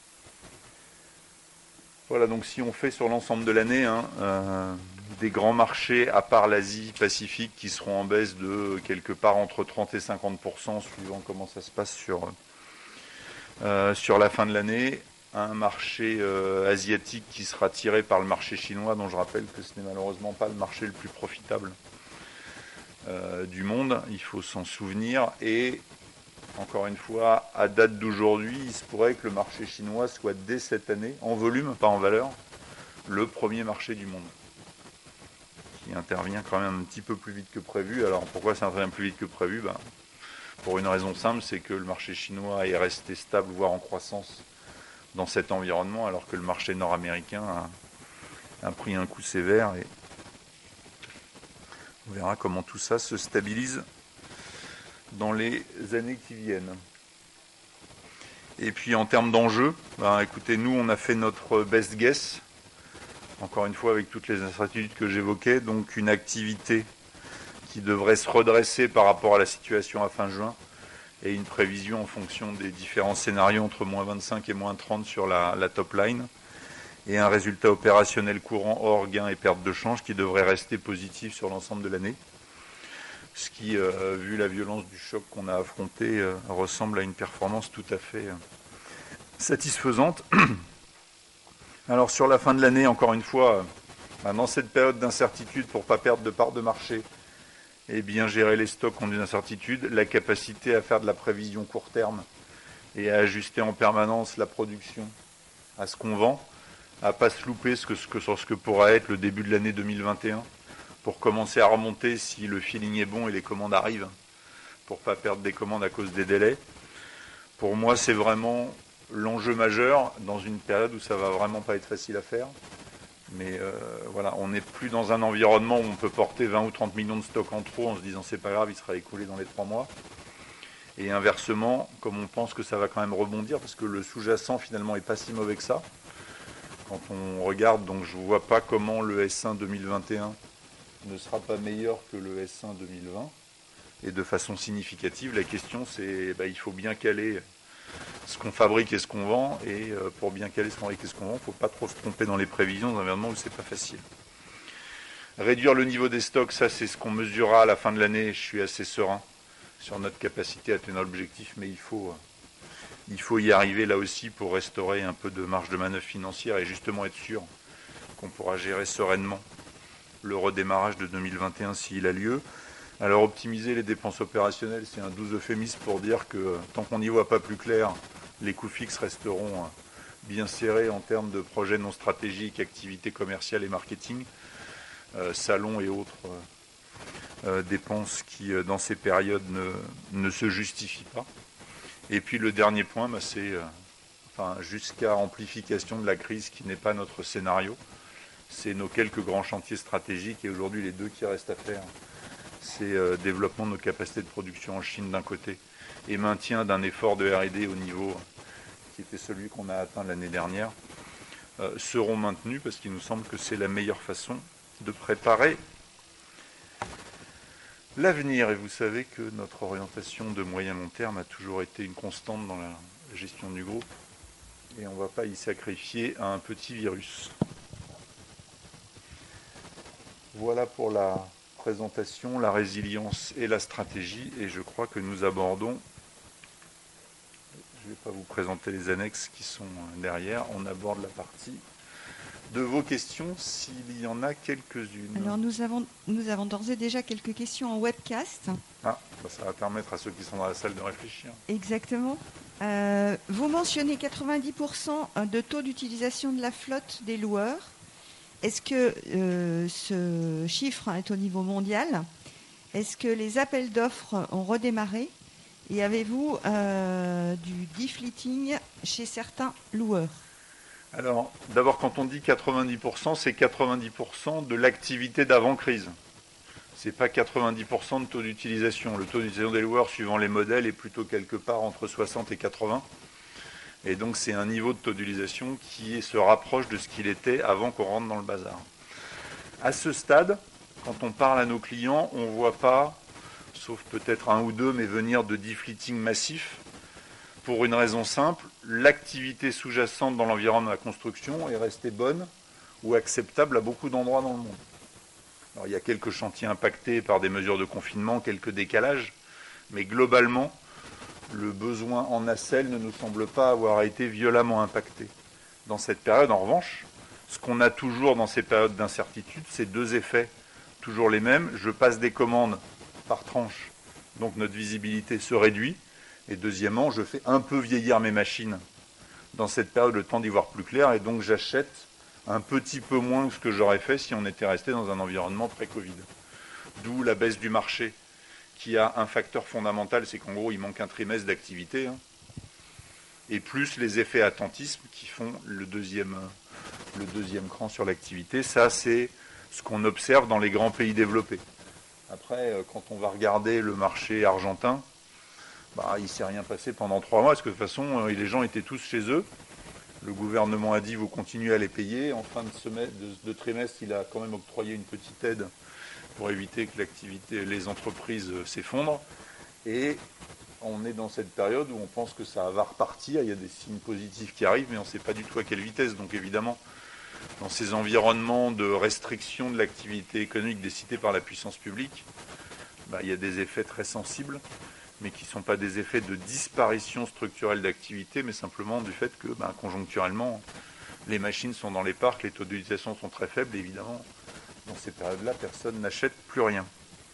Voilà, donc si on fait sur l'ensemble de l'année des grands marchés, à part l'Asie-Pacifique, qui seront en baisse de quelque part entre 30 et 50%, suivant comment ça se passe sur la fin de l'année, un marché asiatique qui sera tiré par le marché chinois, dont je rappelle que ce n'est malheureusement pas le marché le plus profitable du monde, il faut s'en souvenir, et encore une fois, à date d'aujourd'hui, il se pourrait que le marché chinois soit dès cette année, en volume, pas en valeur, le premier marché du monde, qui intervient quand même un petit peu plus vite que prévu. Alors pourquoi ça intervient plus vite que prévu? Pour une raison simple, c'est que le marché chinois est resté stable, voire en croissance dans cet environnement, alors que le marché nord-américain a pris un coup sévère, et on verra comment tout ça se stabilise dans les années qui viennent. Et puis en termes d'enjeux, écoutez, nous on a fait notre best guess, encore une fois avec toutes les incertitudes que j'évoquais, donc une activité qui devrait se redresser par rapport à la situation à fin juin, et une prévision en fonction des différents scénarios entre moins 25 et moins 30 sur la top line, et un résultat opérationnel courant hors gains et pertes de change qui devrait rester positif sur l'ensemble de l'année. Ce qui, vu la violence du choc qu'on a affronté, ressemble à une performance tout à fait satisfaisante. Alors sur la fin de l'année, encore une fois, dans cette période d'incertitude, pour ne pas perdre de part de marché et bien gérer les stocks contre une incertitude, la capacité à faire de la prévision court terme et à ajuster en permanence la production à ce qu'on vend, à ne pas se louper sur ce que pourra être le début de l'année 2021, pour commencer à remonter si le feeling est bon et les commandes arrivent, pour ne pas perdre des commandes à cause des délais. Pour moi, c'est vraiment l'enjeu majeur dans une période où ça va vraiment pas être facile à faire. Mais voilà, on n'est plus dans un environnement où on peut porter 20 ou 30 millions de stocks en trop en se disant c'est pas grave, il sera écoulé dans les 3 mois. Et inversement, comme on pense que ça va quand même rebondir, parce que le sous-jacent finalement est pas si mauvais que ça. Quand on regarde, donc je ne vois pas comment le S1 2021 ne sera pas meilleur que le S1 2020. Et de façon significative, la question c'est, il faut bien caler ce qu'on fabrique et ce qu'on vend, et pour bien caler ce qu'on fabrique et ce qu'on vend, il ne faut pas trop se tromper dans les prévisions dans un environnement où c'est pas facile. Réduire le niveau des stocks, ça c'est ce qu'on mesurera à la fin de l'année. Je suis assez serein sur notre capacité à tenir l'objectif, mais il faut y arriver là aussi pour restaurer un peu de marge de manœuvre financière et justement être sûr qu'on pourra gérer sereinement le redémarrage de 2021 s'il a lieu. Alors optimiser les dépenses opérationnelles, c'est un doux euphémisme pour dire que tant qu'on n'y voit pas plus clair, les coûts fixes resteront bien serrés en termes de projets non stratégiques, activités commerciales et marketing, salons et autres dépenses qui, dans ces périodes, ne se justifient pas. Et puis le dernier point, c'est jusqu'à amplification de la crise, qui n'est pas notre scénario. C'est nos quelques grands chantiers stratégiques, et aujourd'hui les deux qui restent à faire, c'est développement de nos capacités de production en Chine d'un côté et maintien d'un effort de R&D au niveau qui était celui qu'on a atteint l'année dernière, seront maintenus parce qu'il nous semble que c'est la meilleure façon de préparer l'avenir. Et vous savez que notre orientation de moyen-long terme a toujours été une constante dans la gestion du groupe, et on ne va pas y sacrifier à un petit virus. Voilà pour la présentation, la résilience et la stratégie, et je crois que nous abordons, je ne vais pas vous présenter les annexes qui sont derrière. On aborde la partie de vos questions, s'il y en a quelques-unes. Alors nous avons d'ores et déjà quelques questions en webcast. Ah, ça va permettre à ceux qui sont dans la salle de réfléchir. Exactement. Vous mentionnez 90% de taux d'utilisation de la flotte des loueurs. Est-ce que ce chiffre est au niveau mondial? Est-ce que les appels d'offres ont redémarré? Et avez-vous du defleeting chez certains loueurs? Alors, d'abord, quand on dit 90%, c'est 90% de l'activité d'avant-crise. Ce n'est pas 90% de taux d'utilisation. Le taux d'utilisation des loueurs, suivant les modèles, est plutôt quelque part entre 60 et 80. Et donc, c'est un niveau de taux d'utilisation qui se rapproche de ce qu'il était avant qu'on rentre dans le bazar. À ce stade, quand on parle à nos clients, on ne voit pas, sauf peut-être un ou deux, mais venir de defleeting massif. Pour une raison simple, l'activité sous-jacente dans l'environnement de la construction est restée bonne ou acceptable à beaucoup d'endroits dans le monde. Alors, il y a quelques chantiers impactés par des mesures de confinement, quelques décalages, mais globalement, le besoin en nacelle ne nous semble pas avoir été violemment impacté. Dans cette période, en revanche, ce qu'on a toujours dans ces périodes d'incertitude, c'est deux effets, toujours les mêmes. Je passe des commandes par tranche, donc notre visibilité se réduit. Et deuxièmement, je fais un peu vieillir mes machines dans cette période, le temps d'y voir plus clair, et donc j'achète un petit peu moins que ce que j'aurais fait si on était resté dans un environnement pré-Covid. D'où la baisse du marché, qui a un facteur fondamental, c'est qu'en gros, il manque un trimestre d'activité, et plus les effets attentisme qui font le deuxième cran sur l'activité. Ça, c'est ce qu'on observe dans les grands pays développés. Après, quand on va regarder le marché argentin, il ne s'est rien passé pendant 3 mois, parce que de toute façon, les gens étaient tous chez eux. Le gouvernement a dit, vous continuez à les payer. En fin de trimestre, il a quand même octroyé une petite aide pour éviter que les entreprises s'effondrent. Et on est dans cette période où on pense que ça va repartir. Il y a des signes positifs qui arrivent, mais on ne sait pas du tout à quelle vitesse. Donc évidemment, dans ces environnements de restriction de l'activité économique décidés par la puissance publique, il y a des effets très sensibles, mais qui ne sont pas des effets de disparition structurelle d'activité, mais simplement du fait que, conjoncturellement, les machines sont dans les parcs, les taux d'utilisation sont très faibles, et évidemment, dans ces périodes-là, personne n'achète plus rien.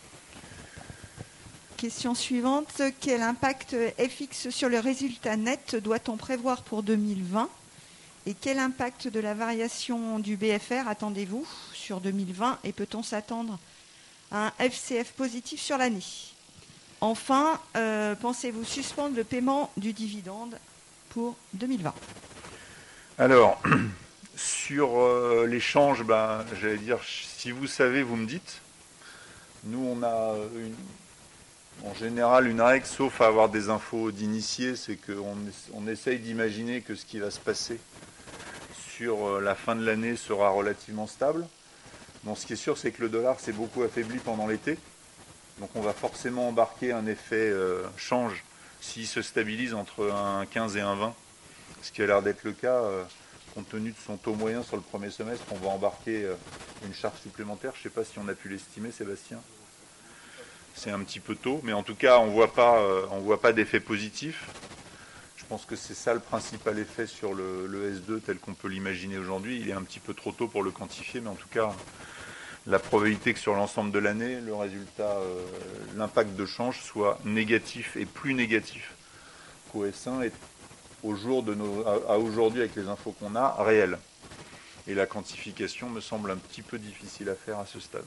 Question suivante. Quel impact FX sur le résultat net doit-on prévoir pour 2020? Et quel impact de la variation du BFR attendez-vous sur 2020? Et peut-on s'attendre à un FCF positif sur l'année? Enfin, pensez-vous suspendre le paiement du dividende pour 2020? Alors, sur l'échange, j'allais dire, si vous savez, vous me dites. Nous, on a en général une règle, sauf à avoir des infos d'initiés, c'est qu'on essaye d'imaginer que ce qui va se passer sur la fin de l'année sera relativement stable. Bon, ce qui est sûr, c'est que le dollar s'est beaucoup affaibli pendant l'été. Donc on va forcément embarquer un effet change s'il se stabilise entre un 15 et un 20, ce qui a l'air d'être le cas, compte tenu de son taux moyen sur le premier semestre. On va embarquer une charge supplémentaire. Je ne sais pas si on a pu l'estimer, Sébastien. C'est un petit peu tôt, mais en tout cas, on ne voit pas d'effet positif. Je pense que c'est ça le principal effet sur le S2 tel qu'on peut l'imaginer aujourd'hui. Il est un petit peu trop tôt pour le quantifier, mais en tout cas, la probabilité que sur l'ensemble de l'année, le résultat, l'impact de change soit négatif et plus négatif qu'au S1 est à aujourd'hui, avec les infos qu'on a, réel. Et la quantification me semble un petit peu difficile à faire à ce stade.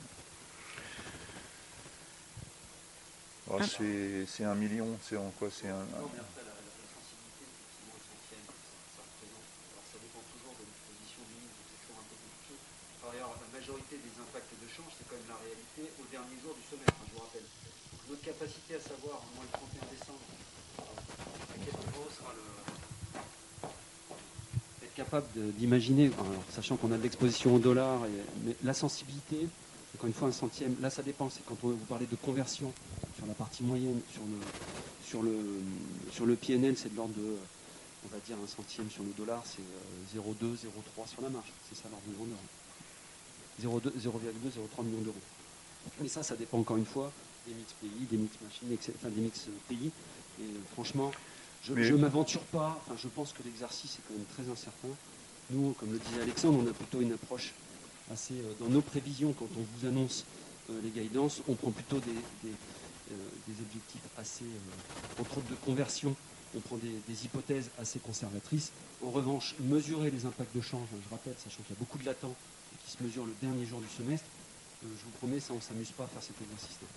Alors, c'est 1 million, c'est en quoi? C'est un... Par ailleurs, la majorité des impacts de change, c'est quand même la réalité au dernier jour du semestre, je vous rappelle. Notre capacité à savoir, au moins le 31 décembre, à quel niveau sera être capable d'imaginer, sachant qu'on a de l'exposition au dollar, mais la sensibilité, encore une fois, un centième, là ça dépend, c'est quand vous parlez de conversion sur la partie moyenne, sur le PNL, c'est de l'ordre de, on va dire, un centième sur le dollar, c'est 0,2, 0,3 sur la marge, c'est ça l'ordre de grandeur. 0,2, 0,3 millions d'euros. Mais ça dépend encore une fois des mix pays, des mix machines, etc., enfin des mix pays. Et franchement, Je ne m'aventure pas, enfin, je pense que l'exercice est quand même très incertain. Nous, comme le disait Alexandre, on a plutôt une approche assez... dans nos prévisions, quand on vous annonce les guidances, on prend plutôt des objectifs assez... entre autres de conversion, on prend des hypothèses assez conservatrices. En revanche, mesurer les impacts de change, je rappelle, sachant qu'il y a beaucoup de latents qui se mesurent le dernier jour du semestre, je vous promets, ça, on ne s'amuse pas à faire cet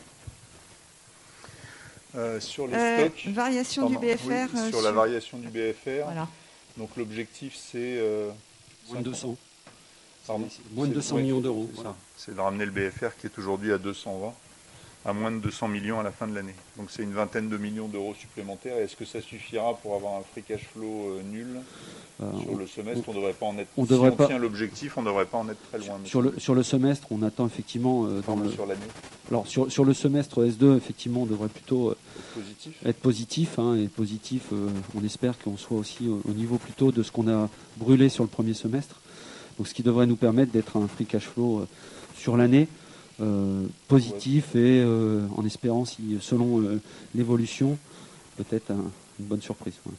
exercice-là. Sur les stocks, variation du BFR. Oui, sur la variation du BFR, voilà. donc l'objectif c'est... moins de 200. Pardon. Moins de 200 millions d'euros. Voilà. C'est de ramener le BFR qui est aujourd'hui à 220 à moins de 200 millions à la fin de l'année. Donc c'est une vingtaine de millions d'euros supplémentaires. Est-ce que ça suffira pour avoir un free cash flow nul sur le semestre? On ne devrait pas en être... Si on tient l'objectif, on ne devrait pas en être très loin. Sur le semestre, on attend effectivement... sur l'année. Alors sur le semestre S2, effectivement, on devrait plutôt être positif. Et positif, on espère qu'on soit aussi au niveau plutôt de ce qu'on a brûlé sur le premier semestre. Donc ce qui devrait nous permettre d'être un free cash flow sur l'année. Positif et en espérant, si selon l'évolution, peut-être une bonne surprise. Ouais.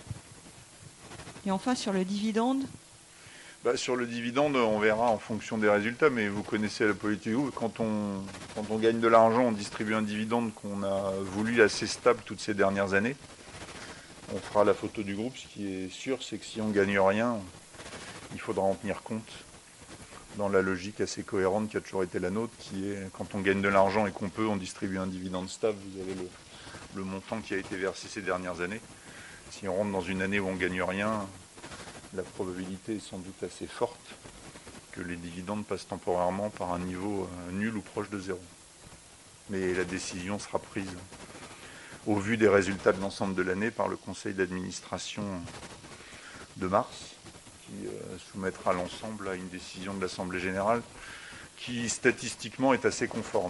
Et enfin, sur le dividende sur le dividende, on verra en fonction des résultats, mais vous connaissez la politique. Quand on gagne de l'argent, on distribue un dividende qu'on a voulu assez stable toutes ces dernières années. On fera la photo du groupe. Ce qui est sûr, c'est que si on ne gagne rien, il faudra en tenir compte dans la logique assez cohérente qui a toujours été la nôtre, qui est quand on gagne de l'argent et qu'on peut, on distribue un dividende stable. Vous avez le montant qui a été versé ces dernières années. Si on rentre dans une année où on ne gagne rien, la probabilité est sans doute assez forte que les dividendes passent temporairement par un niveau nul ou proche de zéro. Mais la décision sera prise au vu des résultats de l'ensemble de l'année par le conseil d'administration de mars, qui soumettra l'ensemble à une décision de l'Assemblée générale qui statistiquement est assez conforme.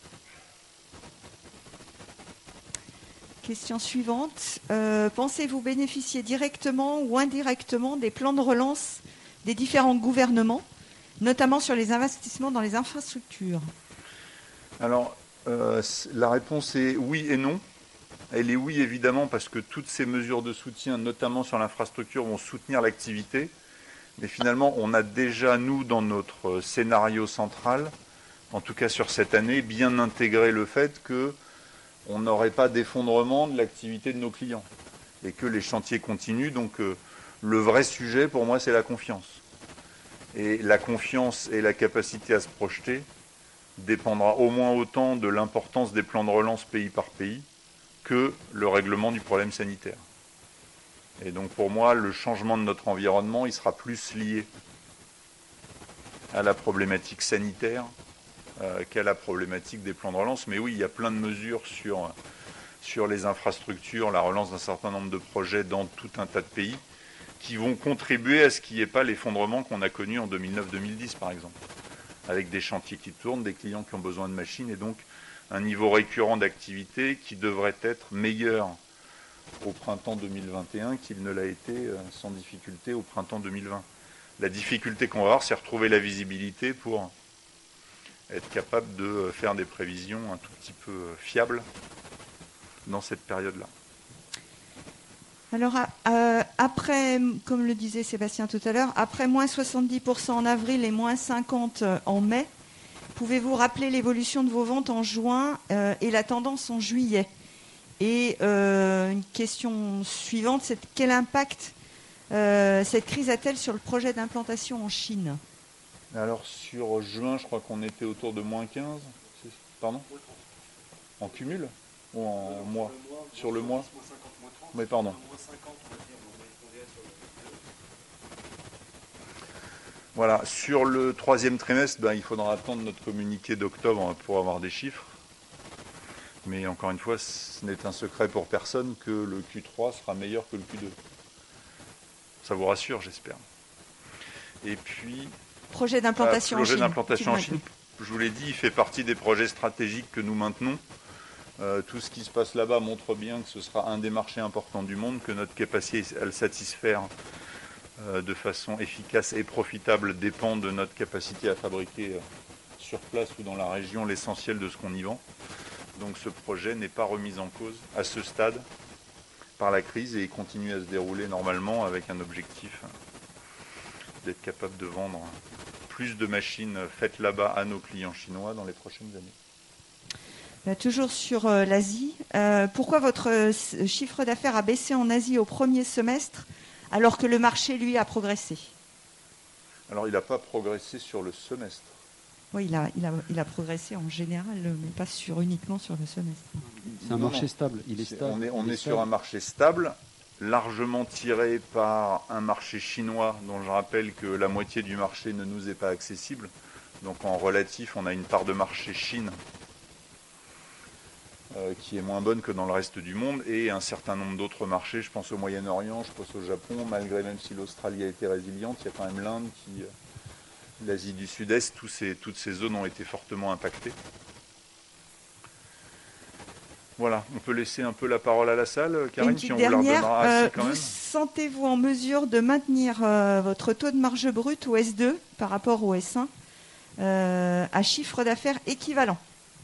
Question suivante. Pensez-vous bénéficier directement ou indirectement des plans de relance des différents gouvernements, notamment sur les investissements dans les infrastructures? Alors, la réponse est oui et non. Elle est oui, évidemment, parce que toutes ces mesures de soutien, notamment sur l'infrastructure, vont soutenir l'activité. Mais finalement, on a déjà, nous, dans notre scénario central, en tout cas sur cette année, bien intégré le fait qu'on n'aurait pas d'effondrement de l'activité de nos clients et que les chantiers continuent. Donc, le vrai sujet, pour moi, c'est la confiance. Et la confiance et la capacité à se projeter dépendra au moins autant de l'importance des plans de relance pays par pays que le règlement du problème sanitaire. Et donc pour moi, le changement de notre environnement, il sera plus lié à la problématique sanitaire qu'à la problématique des plans de relance. Mais oui, il y a plein de mesures sur les infrastructures, la relance d'un certain nombre de projets dans tout un tas de pays qui vont contribuer à ce qu'il n'y ait pas l'effondrement qu'on a connu en 2009-2010 par exemple, avec des chantiers qui tournent, des clients qui ont besoin de machines et donc un niveau récurrent d'activité qui devrait être meilleur au printemps 2021 qu'il ne l'a été sans difficulté au printemps 2020. La difficulté qu'on va avoir, c'est retrouver la visibilité pour être capable de faire des prévisions un tout petit peu fiables dans cette période-là. Alors, après, comme le disait Sébastien tout à l'heure, après moins 70% en avril et moins 50% en mai, pouvez-vous rappeler l'évolution de vos ventes en juin et la tendance en juillet? Et une question suivante, c'est quel impact cette crise a-t-elle sur le projet d'implantation en Chine? Alors sur juin, je crois qu'on était autour de moins 15. Pardon? En cumul? Ou en mois? Sur le mois? Mais pardon. Voilà, sur le troisième trimestre, il faudra attendre notre communiqué d'octobre pour avoir des chiffres. Mais encore une fois, ce n'est un secret pour personne que le Q3 sera meilleur que le Q2. Ça vous rassure, j'espère. Et puis... Projet d'implantation en Chine. Projet d'implantation en Chine, je vous l'ai dit, il fait partie des projets stratégiques que nous maintenons. Tout ce qui se passe là-bas montre bien que ce sera un des marchés importants du monde, que notre capacité à le satisfaire de façon efficace et profitable dépend de notre capacité à fabriquer sur place ou dans la région l'essentiel de ce qu'on y vend. Donc ce projet n'est pas remis en cause à ce stade par la crise et continue à se dérouler normalement avec un objectif d'être capable de vendre plus de machines faites là-bas à nos clients chinois dans les prochaines années. Toujours sur l'Asie, pourquoi votre chiffre d'affaires a baissé en Asie au premier semestre alors que le marché, lui, a progressé? Alors, il n'a pas progressé sur le semestre. Oui, il a progressé en général, mais pas uniquement sur le semestre. C'est un marché stable. Il est stable. On est sur un marché stable, largement tiré par un marché chinois dont je rappelle que la moitié du marché ne nous est pas accessible. Donc en relatif, on a une part de marché Chine qui est moins bonne que dans le reste du monde, et un certain nombre d'autres marchés, je pense au Moyen-Orient, je pense au Japon, malgré même si l'Australie a été résiliente, il y a quand même l'Inde, l'Asie du Sud-Est, toutes ces zones ont été fortement impactées. Voilà, on peut laisser un peu la parole à la salle, Karine, puis on vous la redonnera quand même. Vous sentez-vous en mesure de maintenir votre taux de marge brute au S2 par rapport au S1 à chiffre d'affaires équivalent?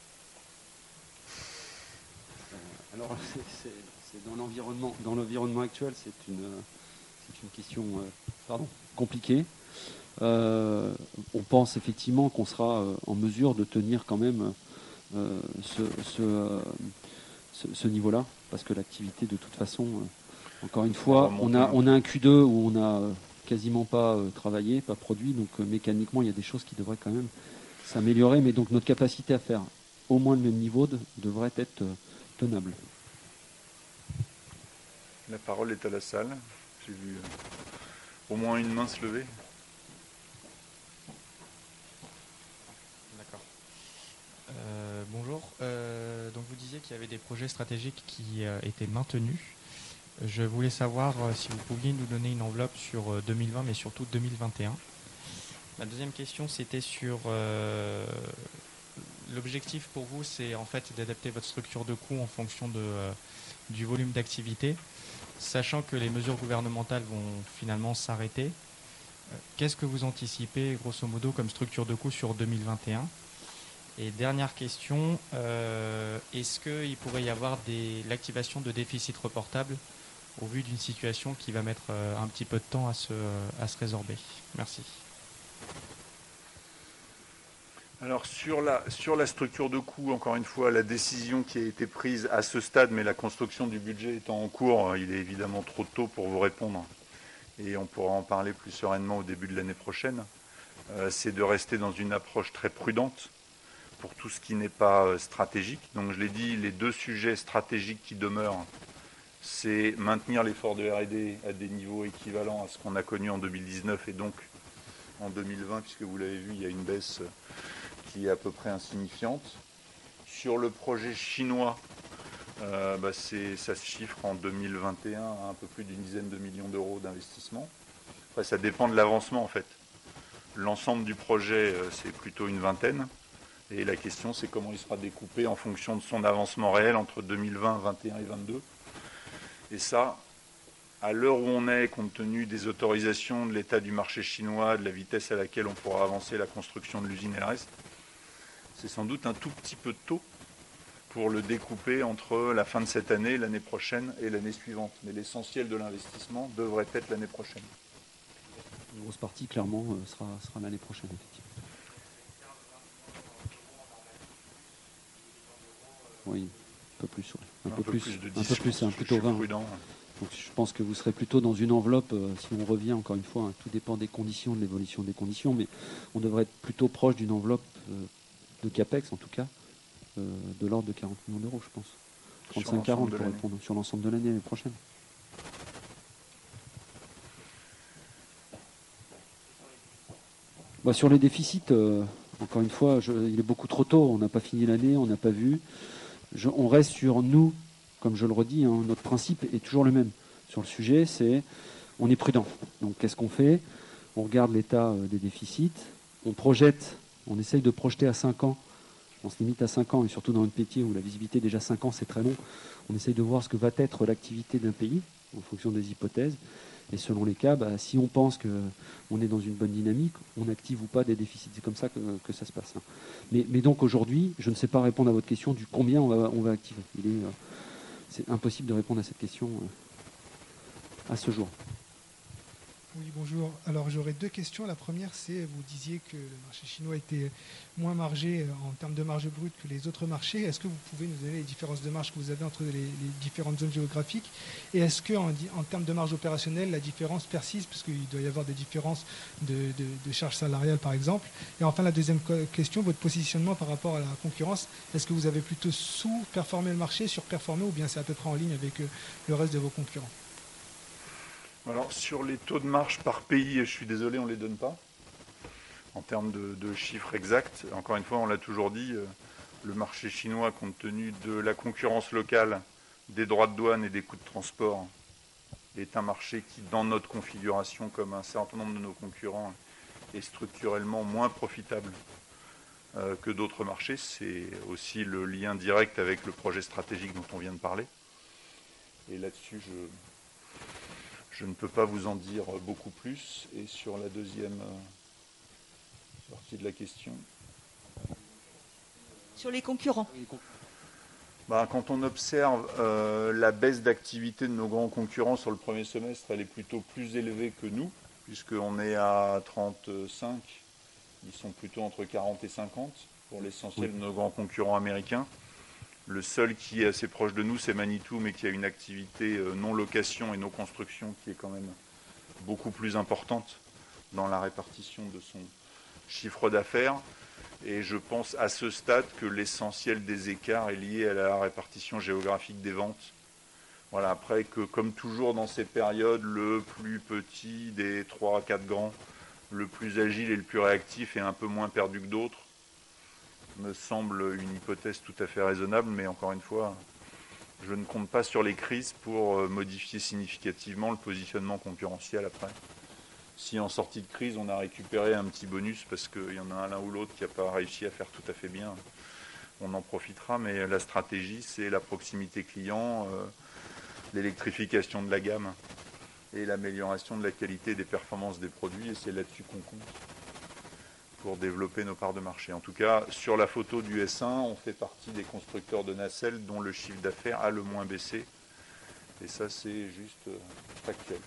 Alors, c'est dans l'environnement actuel, c'est une question compliquée. On pense effectivement qu'on sera en mesure de tenir quand même ce niveau-là, parce que l'activité, de toute façon, encore une fois, on a un Q2 où on n'a quasiment pas travaillé, pas produit, donc mécaniquement, il y a des choses qui devraient quand même s'améliorer, mais donc notre capacité à faire au moins le même niveau devrait être tenable. La parole est à la salle. J'ai vu au moins une main se lever. D'accord. Bonjour. Donc vous disiez qu'il y avait des projets stratégiques qui étaient maintenus. Je voulais savoir si vous pouviez nous donner une enveloppe sur 2020, mais surtout 2021. Ma deuxième question, c'était sur l'objectif pour vous, c'est en fait d'adapter votre structure de coût en fonction du volume d'activité. Sachant que les mesures gouvernementales vont finalement s'arrêter, qu'est-ce que vous anticipez grosso modo comme structure de coût sur 2021? Et dernière question, est-ce qu'il pourrait y avoir l'activation de déficits reportables au vu d'une situation qui va mettre un petit peu de temps à se résorber? Merci. Alors sur la structure de coût, encore une fois, la décision qui a été prise à ce stade, mais la construction du budget étant en cours, il est évidemment trop tôt pour vous répondre, et on pourra en parler plus sereinement au début de l'année prochaine, c'est de rester dans une approche très prudente pour tout ce qui n'est pas stratégique. Donc je l'ai dit, les deux sujets stratégiques qui demeurent, c'est maintenir l'effort de R&D à des niveaux équivalents à ce qu'on a connu en 2019 et donc en 2020, puisque vous l'avez vu, il y a une baisse qui est à peu près insignifiante. Sur le projet chinois, ça se chiffre en 2021 à un peu plus d'une dizaine de millions d'euros d'investissement. Après, ça dépend de l'avancement en fait. L'ensemble du projet, c'est plutôt une vingtaine. Et la question, c'est comment il sera découpé en fonction de son avancement réel entre 2020, 2021 et 2022. Et ça, à l'heure où on est, compte tenu des autorisations, de l'état du marché chinois, de la vitesse à laquelle on pourra avancer la construction de l'usine et le reste, c'est sans doute un tout petit peu tôt pour le découper entre la fin de cette année, l'année prochaine et l'année suivante. Mais l'essentiel de l'investissement devrait être l'année prochaine. Une grosse partie, clairement, sera l'année prochaine, effectivement. Oui, un peu plus, ouais. Un peu plus, plutôt 20. Prudent. Donc je pense que vous serez plutôt dans une enveloppe, si on revient encore une fois, tout dépend des conditions, de l'évolution des conditions, mais on devrait être plutôt proche d'une enveloppe de CAPEX en tout cas, de l'ordre de 40 millions d'euros, je pense. 35-40 pour répondre sur l'ensemble de l'année prochaine. Sur les déficits, encore une fois, il est beaucoup trop tôt, on n'a pas fini l'année, on n'a pas vu. On reste sur nous, comme je le redis, notre principe est toujours le même. Sur le sujet, on est prudent. Donc qu'est-ce qu'on fait? On regarde l'état des déficits, on projette, on essaye de projeter à 5 ans, on se limite à 5 ans, et surtout dans notre métier où la visibilité déjà 5 ans c'est très long, on essaye de voir ce que va être l'activité d'un pays en fonction des hypothèses. Et selon les cas, si on pense qu'on est dans une bonne dynamique, on active ou pas des déficits. C'est comme ça que ça se passe. Mais donc aujourd'hui, je ne sais pas répondre à votre question du combien on va activer. C'est impossible de répondre à cette question à ce jour. Oui, bonjour. Alors j'aurais deux questions. La première, c'est, vous disiez que le marché chinois était moins margé en termes de marge brute que les autres marchés. Est-ce que vous pouvez nous donner les différences de marge que vous avez entre les différentes zones géographiques? Et est-ce qu'en termes de marge opérationnelle, la différence persiste, parce qu'il doit y avoir des différences de charges salariales, par exemple? Et enfin, la deuxième question, votre positionnement par rapport à la concurrence. Est-ce que vous avez plutôt sous-performé le marché, surperformé, ou bien c'est à peu près en ligne avec le reste de vos concurrents? Alors, sur les taux de marge par pays, je suis désolé, on ne les donne pas. En termes de chiffres exacts, encore une fois, on l'a toujours dit, le marché chinois, compte tenu de la concurrence locale, des droits de douane et des coûts de transport, est un marché qui, dans notre configuration, comme un certain nombre de nos concurrents, est structurellement moins profitable que d'autres marchés. C'est aussi le lien direct avec le projet stratégique dont on vient de parler. Et là-dessus, je ne peux pas vous en dire beaucoup plus. Et sur la deuxième partie de la question. Sur les concurrents. Quand on observe la baisse d'activité de nos grands concurrents sur le premier semestre, elle est plutôt plus élevée que nous, puisqu'on est à 35, ils sont plutôt entre 40 et 50 pour l'essentiel de nos grands concurrents américains. Le seul qui est assez proche de nous, c'est Manitou, mais qui a une activité non location et non construction qui est quand même beaucoup plus importante dans la répartition de son chiffre d'affaires. Et je pense à ce stade que l'essentiel des écarts est lié à la répartition géographique des ventes. Voilà, après que, comme toujours dans ces périodes, le plus petit des 3 à 4 grands, le plus agile et le plus réactif est un peu moins perdu que d'autres, me semble une hypothèse tout à fait raisonnable, mais encore une fois, je ne compte pas sur les crises pour modifier significativement le positionnement concurrentiel après. Si en sortie de crise, on a récupéré un petit bonus parce qu'il y en a un l'un ou l'autre qui n'a pas réussi à faire tout à fait bien, on en profitera, mais la stratégie, c'est la proximité client, l'électrification de la gamme et l'amélioration de la qualité et des performances des produits, et c'est là-dessus qu'on compte pour développer nos parts de marché. En tout cas, sur la photo du S1, on fait partie des constructeurs de nacelles dont le chiffre d'affaires a le moins baissé. Et ça, c'est juste factuel.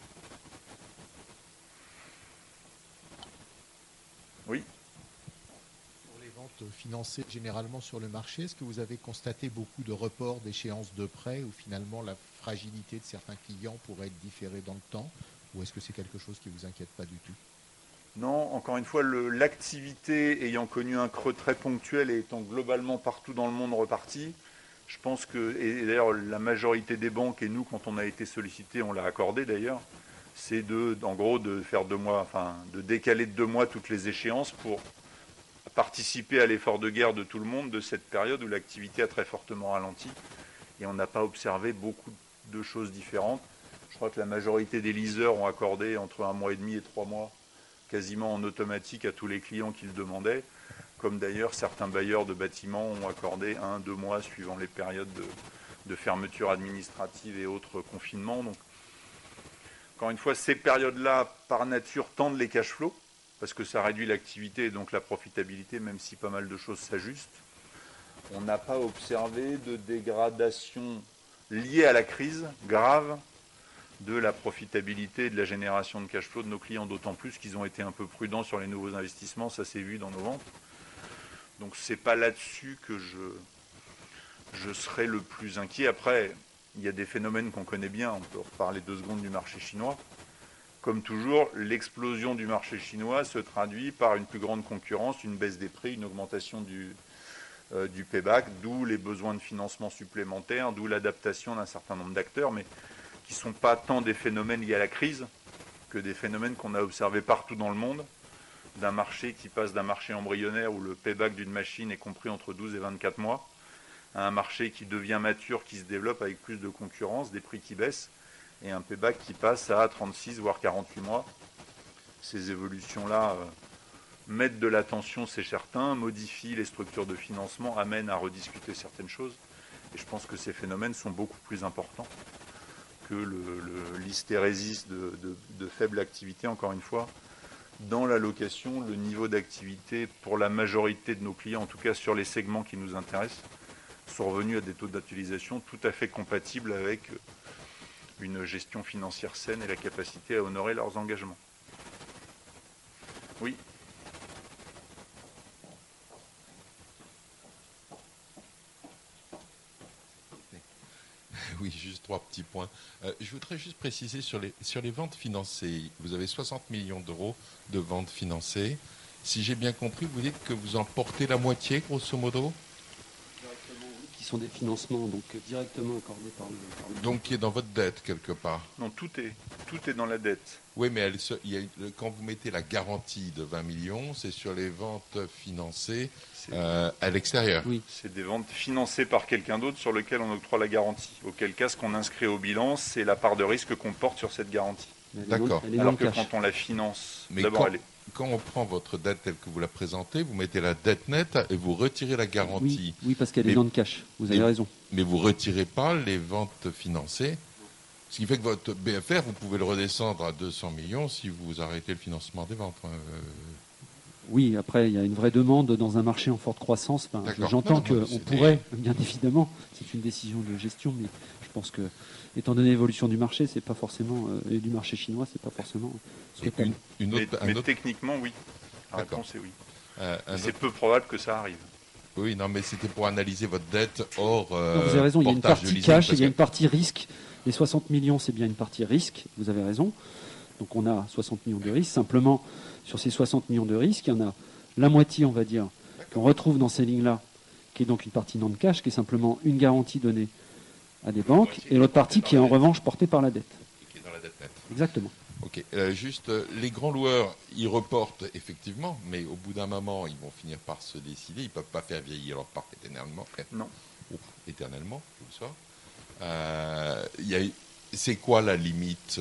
Oui. Pour les ventes financées généralement sur le marché, est-ce que vous avez constaté beaucoup de reports d'échéances de prêt où finalement la fragilité de certains clients pourrait être différée dans le temps? Ou est-ce que c'est quelque chose qui ne vous inquiète pas du tout? Non, encore une fois, l'activité ayant connu un creux très ponctuel et étant globalement partout dans le monde reparti, je pense que, et d'ailleurs la majorité des banques et nous, quand on a été sollicité, on l'a accordé d'ailleurs, c'est en gros de faire 2 mois, enfin de décaler de 2 mois toutes les échéances pour participer à l'effort de guerre de tout le monde de cette période où l'activité a très fortement ralenti et on n'a pas observé beaucoup de choses différentes. Je crois que la majorité des leasers ont accordé entre 1 mois et demi et 3 mois quasiment en automatique à tous les clients qui le demandaient, comme d'ailleurs certains bailleurs de bâtiments ont accordé 1-2 mois suivant les périodes de fermeture administrative et autres confinements. Donc, encore une fois, ces périodes-là, par nature, tendent les cash flows, parce que ça réduit l'activité et donc la profitabilité, même si pas mal de choses s'ajustent. On n'a pas observé de dégradation liée à la crise grave de la profitabilité et de la génération de cash flow de nos clients, d'autant plus qu'ils ont été un peu prudents sur les nouveaux investissements, ça s'est vu dans nos ventes. Donc c'est pas là-dessus que je serais le plus inquiet. Après, il y a des phénomènes qu'on connaît bien, on peut reparler 2 secondes du marché chinois. Comme toujours, l'explosion du marché chinois se traduit par une plus grande concurrence, une baisse des prix, une augmentation du payback, d'où les besoins de financement supplémentaires, d'où l'adaptation d'un certain nombre d'acteurs, mais qui ne sont pas tant des phénomènes liés à la crise que des phénomènes qu'on a observés partout dans le monde, d'un marché qui passe d'un marché embryonnaire où le payback d'une machine est compris entre 12 et 24 mois, à un marché qui devient mature, qui se développe avec plus de concurrence, des prix qui baissent, et un payback qui passe à 36 voire 48 mois. Ces évolutions-là mettent de l'attention, c'est certain, modifient les structures de financement, amènent à rediscuter certaines choses, et je pense que ces phénomènes sont beaucoup plus importants que l'hystérésis de faible activité, encore une fois. Dans la location, le niveau d'activité pour la majorité de nos clients, en tout cas sur les segments qui nous intéressent, sont revenus à des taux d'utilisation tout à fait compatibles avec une gestion financière saine et la capacité à honorer leurs engagements. Oui. Oui, juste 3 petits points. Je voudrais juste préciser sur les ventes financées. Vous avez 60 millions d'euros de ventes financées. Si j'ai bien compris, vous dites que vous en portez la moitié, grosso modo ? Qui sont des financements donc directement accordés par le Donc qui est dans votre dette, quelque part. Non, tout est dans la dette. Oui, mais quand vous mettez la garantie de 20 millions, c'est sur les ventes financées à l'extérieur. Oui. C'est des ventes financées par quelqu'un d'autre sur lequel on octroie la garantie. Auquel cas, ce qu'on inscrit au bilan, c'est la part de risque qu'on porte sur cette garantie. D'accord. Alors que quand on la finance, d'abord elle est... Quand on prend votre dette telle que vous la présentez, vous mettez la dette nette et vous retirez la garantie. Oui, parce qu'elle est dans le cash. Vous avez raison. Mais vous ne retirez pas les ventes financées. Ce qui fait que votre BFR, vous pouvez le redescendre à 200 millions si vous arrêtez le financement des ventes. Oui, après, il y a une vraie demande dans un marché en forte croissance. Enfin, j'entends qu'on pourrait, bien évidemment, c'est une décision de gestion, mais je pense que, étant donné l'évolution du marché, c'est pas forcément, et du marché chinois, c'est pas forcément souhaitable. Mais techniquement, oui. La réponse est oui. C'est peu probable que ça arrive. Oui, non, mais c'était pour analyser votre dette hors. Non, vous avez raison, il y a une partie cash et il y a une partie risque. Les 60 millions, c'est bien une partie risque, vous avez raison. Donc on a 60 millions de risques. Simplement, sur ces 60 millions de risques, il y en a la moitié, on va dire, qu'on retrouve dans ces lignes-là, qui est donc une partie non cash, qui est simplement une garantie donnée à des banques, et l'autre partie qui est en revanche portée par la dette. Qui est dans la dette nette. Exactement. Ok. Juste, les grands loueurs, ils reportent effectivement, mais au bout d'un moment, ils vont finir par se décider. Ils ne peuvent pas faire vieillir leur parc éternellement. Non. Éternellement, je le sois. C'est quoi la limite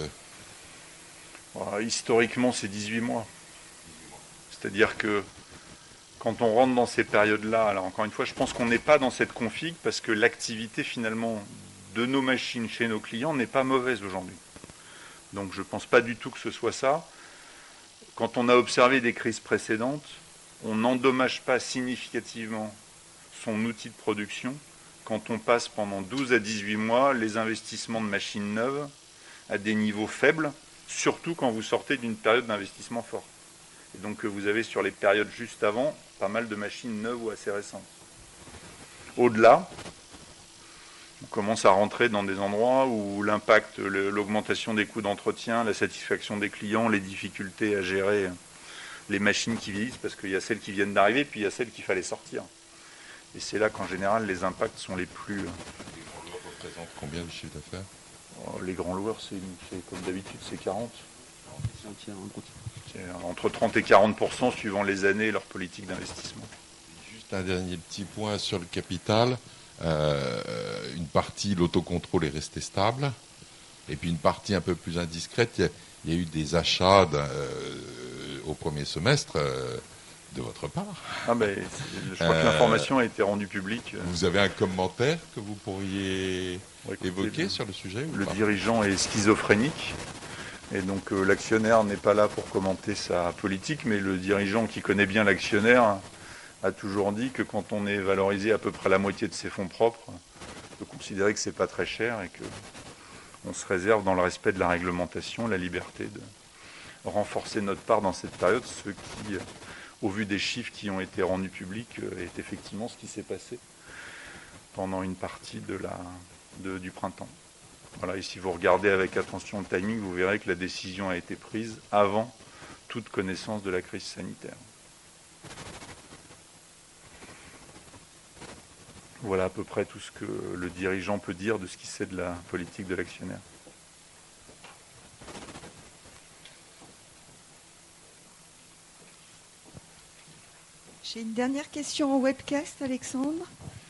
Historiquement, c'est 18 mois. C'est-à-dire que quand on rentre dans ces périodes-là, alors encore une fois, je pense qu'on n'est pas dans cette config parce que l'activité finalement de nos machines chez nos clients n'est pas mauvaise aujourd'hui. Donc je ne pense pas du tout que ce soit ça. Quand on a observé des crises précédentes, on n'endommage pas significativement son outil de production quand on passe pendant 12 à 18 mois les investissements de machines neuves à des niveaux faibles, surtout quand vous sortez d'une période d'investissement fort. Et donc vous avez sur les périodes juste avant pas mal de machines neuves ou assez récentes. Au-delà, on commence à rentrer dans des endroits où l'impact, l'augmentation des coûts d'entretien, la satisfaction des clients, les difficultés à gérer les machines qui vieillissent, parce qu'il y a celles qui viennent d'arriver, puis il y a celles qu'il fallait sortir. Et c'est là qu'en général, les impacts sont les plus... Les grands loueurs représentent combien de chiffre d'affaires ? Les grands loueurs, c'est comme d'habitude, c'est 40. C'est entre 30 et 40% suivant les années et leur politique d'investissement. Juste un dernier petit point sur le capital. Une partie, l'autocontrôle est resté stable. Et puis une partie un peu plus indiscrète, il y a eu des achats au premier semestre de votre part. Je crois que l'information a été rendue publique. Vous avez un commentaire que vous pourriez évoquer sur le sujet ou Le pas ? dirigeant est schizophrénique. Et donc l'actionnaire n'est pas là pour commenter sa politique, mais le dirigeant qui connaît bien l'actionnaire a toujours dit que quand on est valorisé à peu près la moitié de ses fonds propres, on peut considérer que c'est pas très cher et qu'on se réserve dans le respect de la réglementation la liberté de renforcer notre part dans cette période, ce qui, au vu des chiffres qui ont été rendus publics, est effectivement ce qui s'est passé pendant une partie du printemps. Voilà, et si vous regardez avec attention le timing, vous verrez que la décision a été prise avant toute connaissance de la crise sanitaire. Voilà à peu près tout ce que le dirigeant peut dire de ce qu'il sait de la politique de l'actionnaire. J'ai une dernière question au webcast, Alexandre.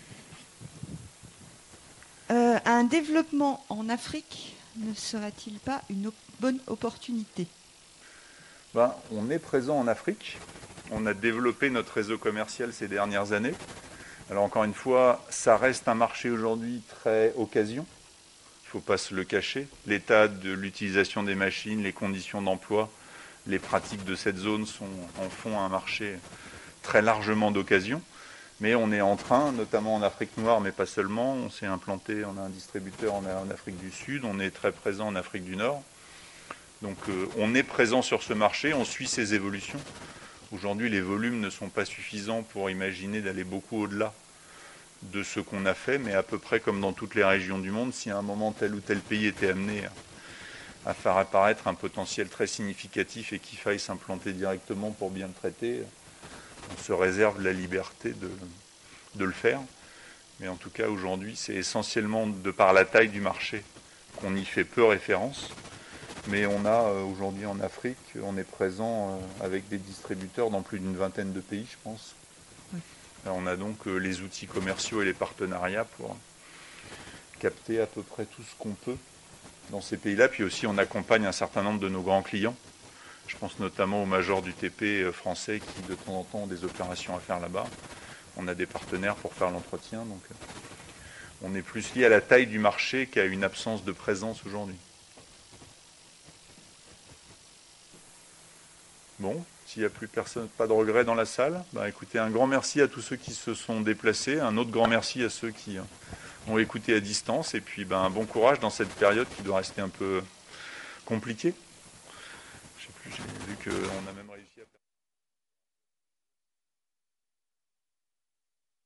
Un développement en Afrique ne serait-il pas une bonne opportunité ? On est présent en Afrique. On a développé notre réseau commercial ces dernières années. Alors encore une fois, ça reste un marché aujourd'hui très occasion. Il ne faut pas se le cacher. L'état de l'utilisation des machines, les conditions d'emploi, les pratiques de cette zone en font un marché très largement d'occasion. Mais on est en train, notamment en Afrique noire, mais pas seulement, on s'est implanté, on a un distributeur en Afrique du Sud, on est très présent en Afrique du Nord. Donc on est présent sur ce marché, on suit ses évolutions. Aujourd'hui, les volumes ne sont pas suffisants pour imaginer d'aller beaucoup au-delà de ce qu'on a fait, mais à peu près comme dans toutes les régions du monde, si à un moment tel ou tel pays était amené à faire apparaître un potentiel très significatif et qu'il faille s'implanter directement pour bien le traiter, on se réserve la liberté de le faire. Mais en tout cas, aujourd'hui, c'est essentiellement de par la taille du marché qu'on y fait peu référence. Mais on a aujourd'hui en Afrique, on est présent avec des distributeurs dans plus d'une vingtaine de pays, je pense. Oui. On a donc les outils commerciaux et les partenariats pour capter à peu près tout ce qu'on peut dans ces pays-là. Puis aussi, on accompagne un certain nombre de nos grands clients. Je pense notamment aux majors du TP français qui, de temps en temps, ont des opérations à faire là-bas. On a des partenaires pour faire l'entretien. Donc, on est plus lié à la taille du marché qu'à une absence de présence aujourd'hui. Bon, s'il n'y a plus personne, pas de regret dans la salle, écoutez, un grand merci à tous ceux qui se sont déplacés. Un autre grand merci à ceux qui ont écouté à distance. Et puis, un bon courage dans cette période qui doit rester un peu compliquée. Je sais plus, j'ai vu qu'on a même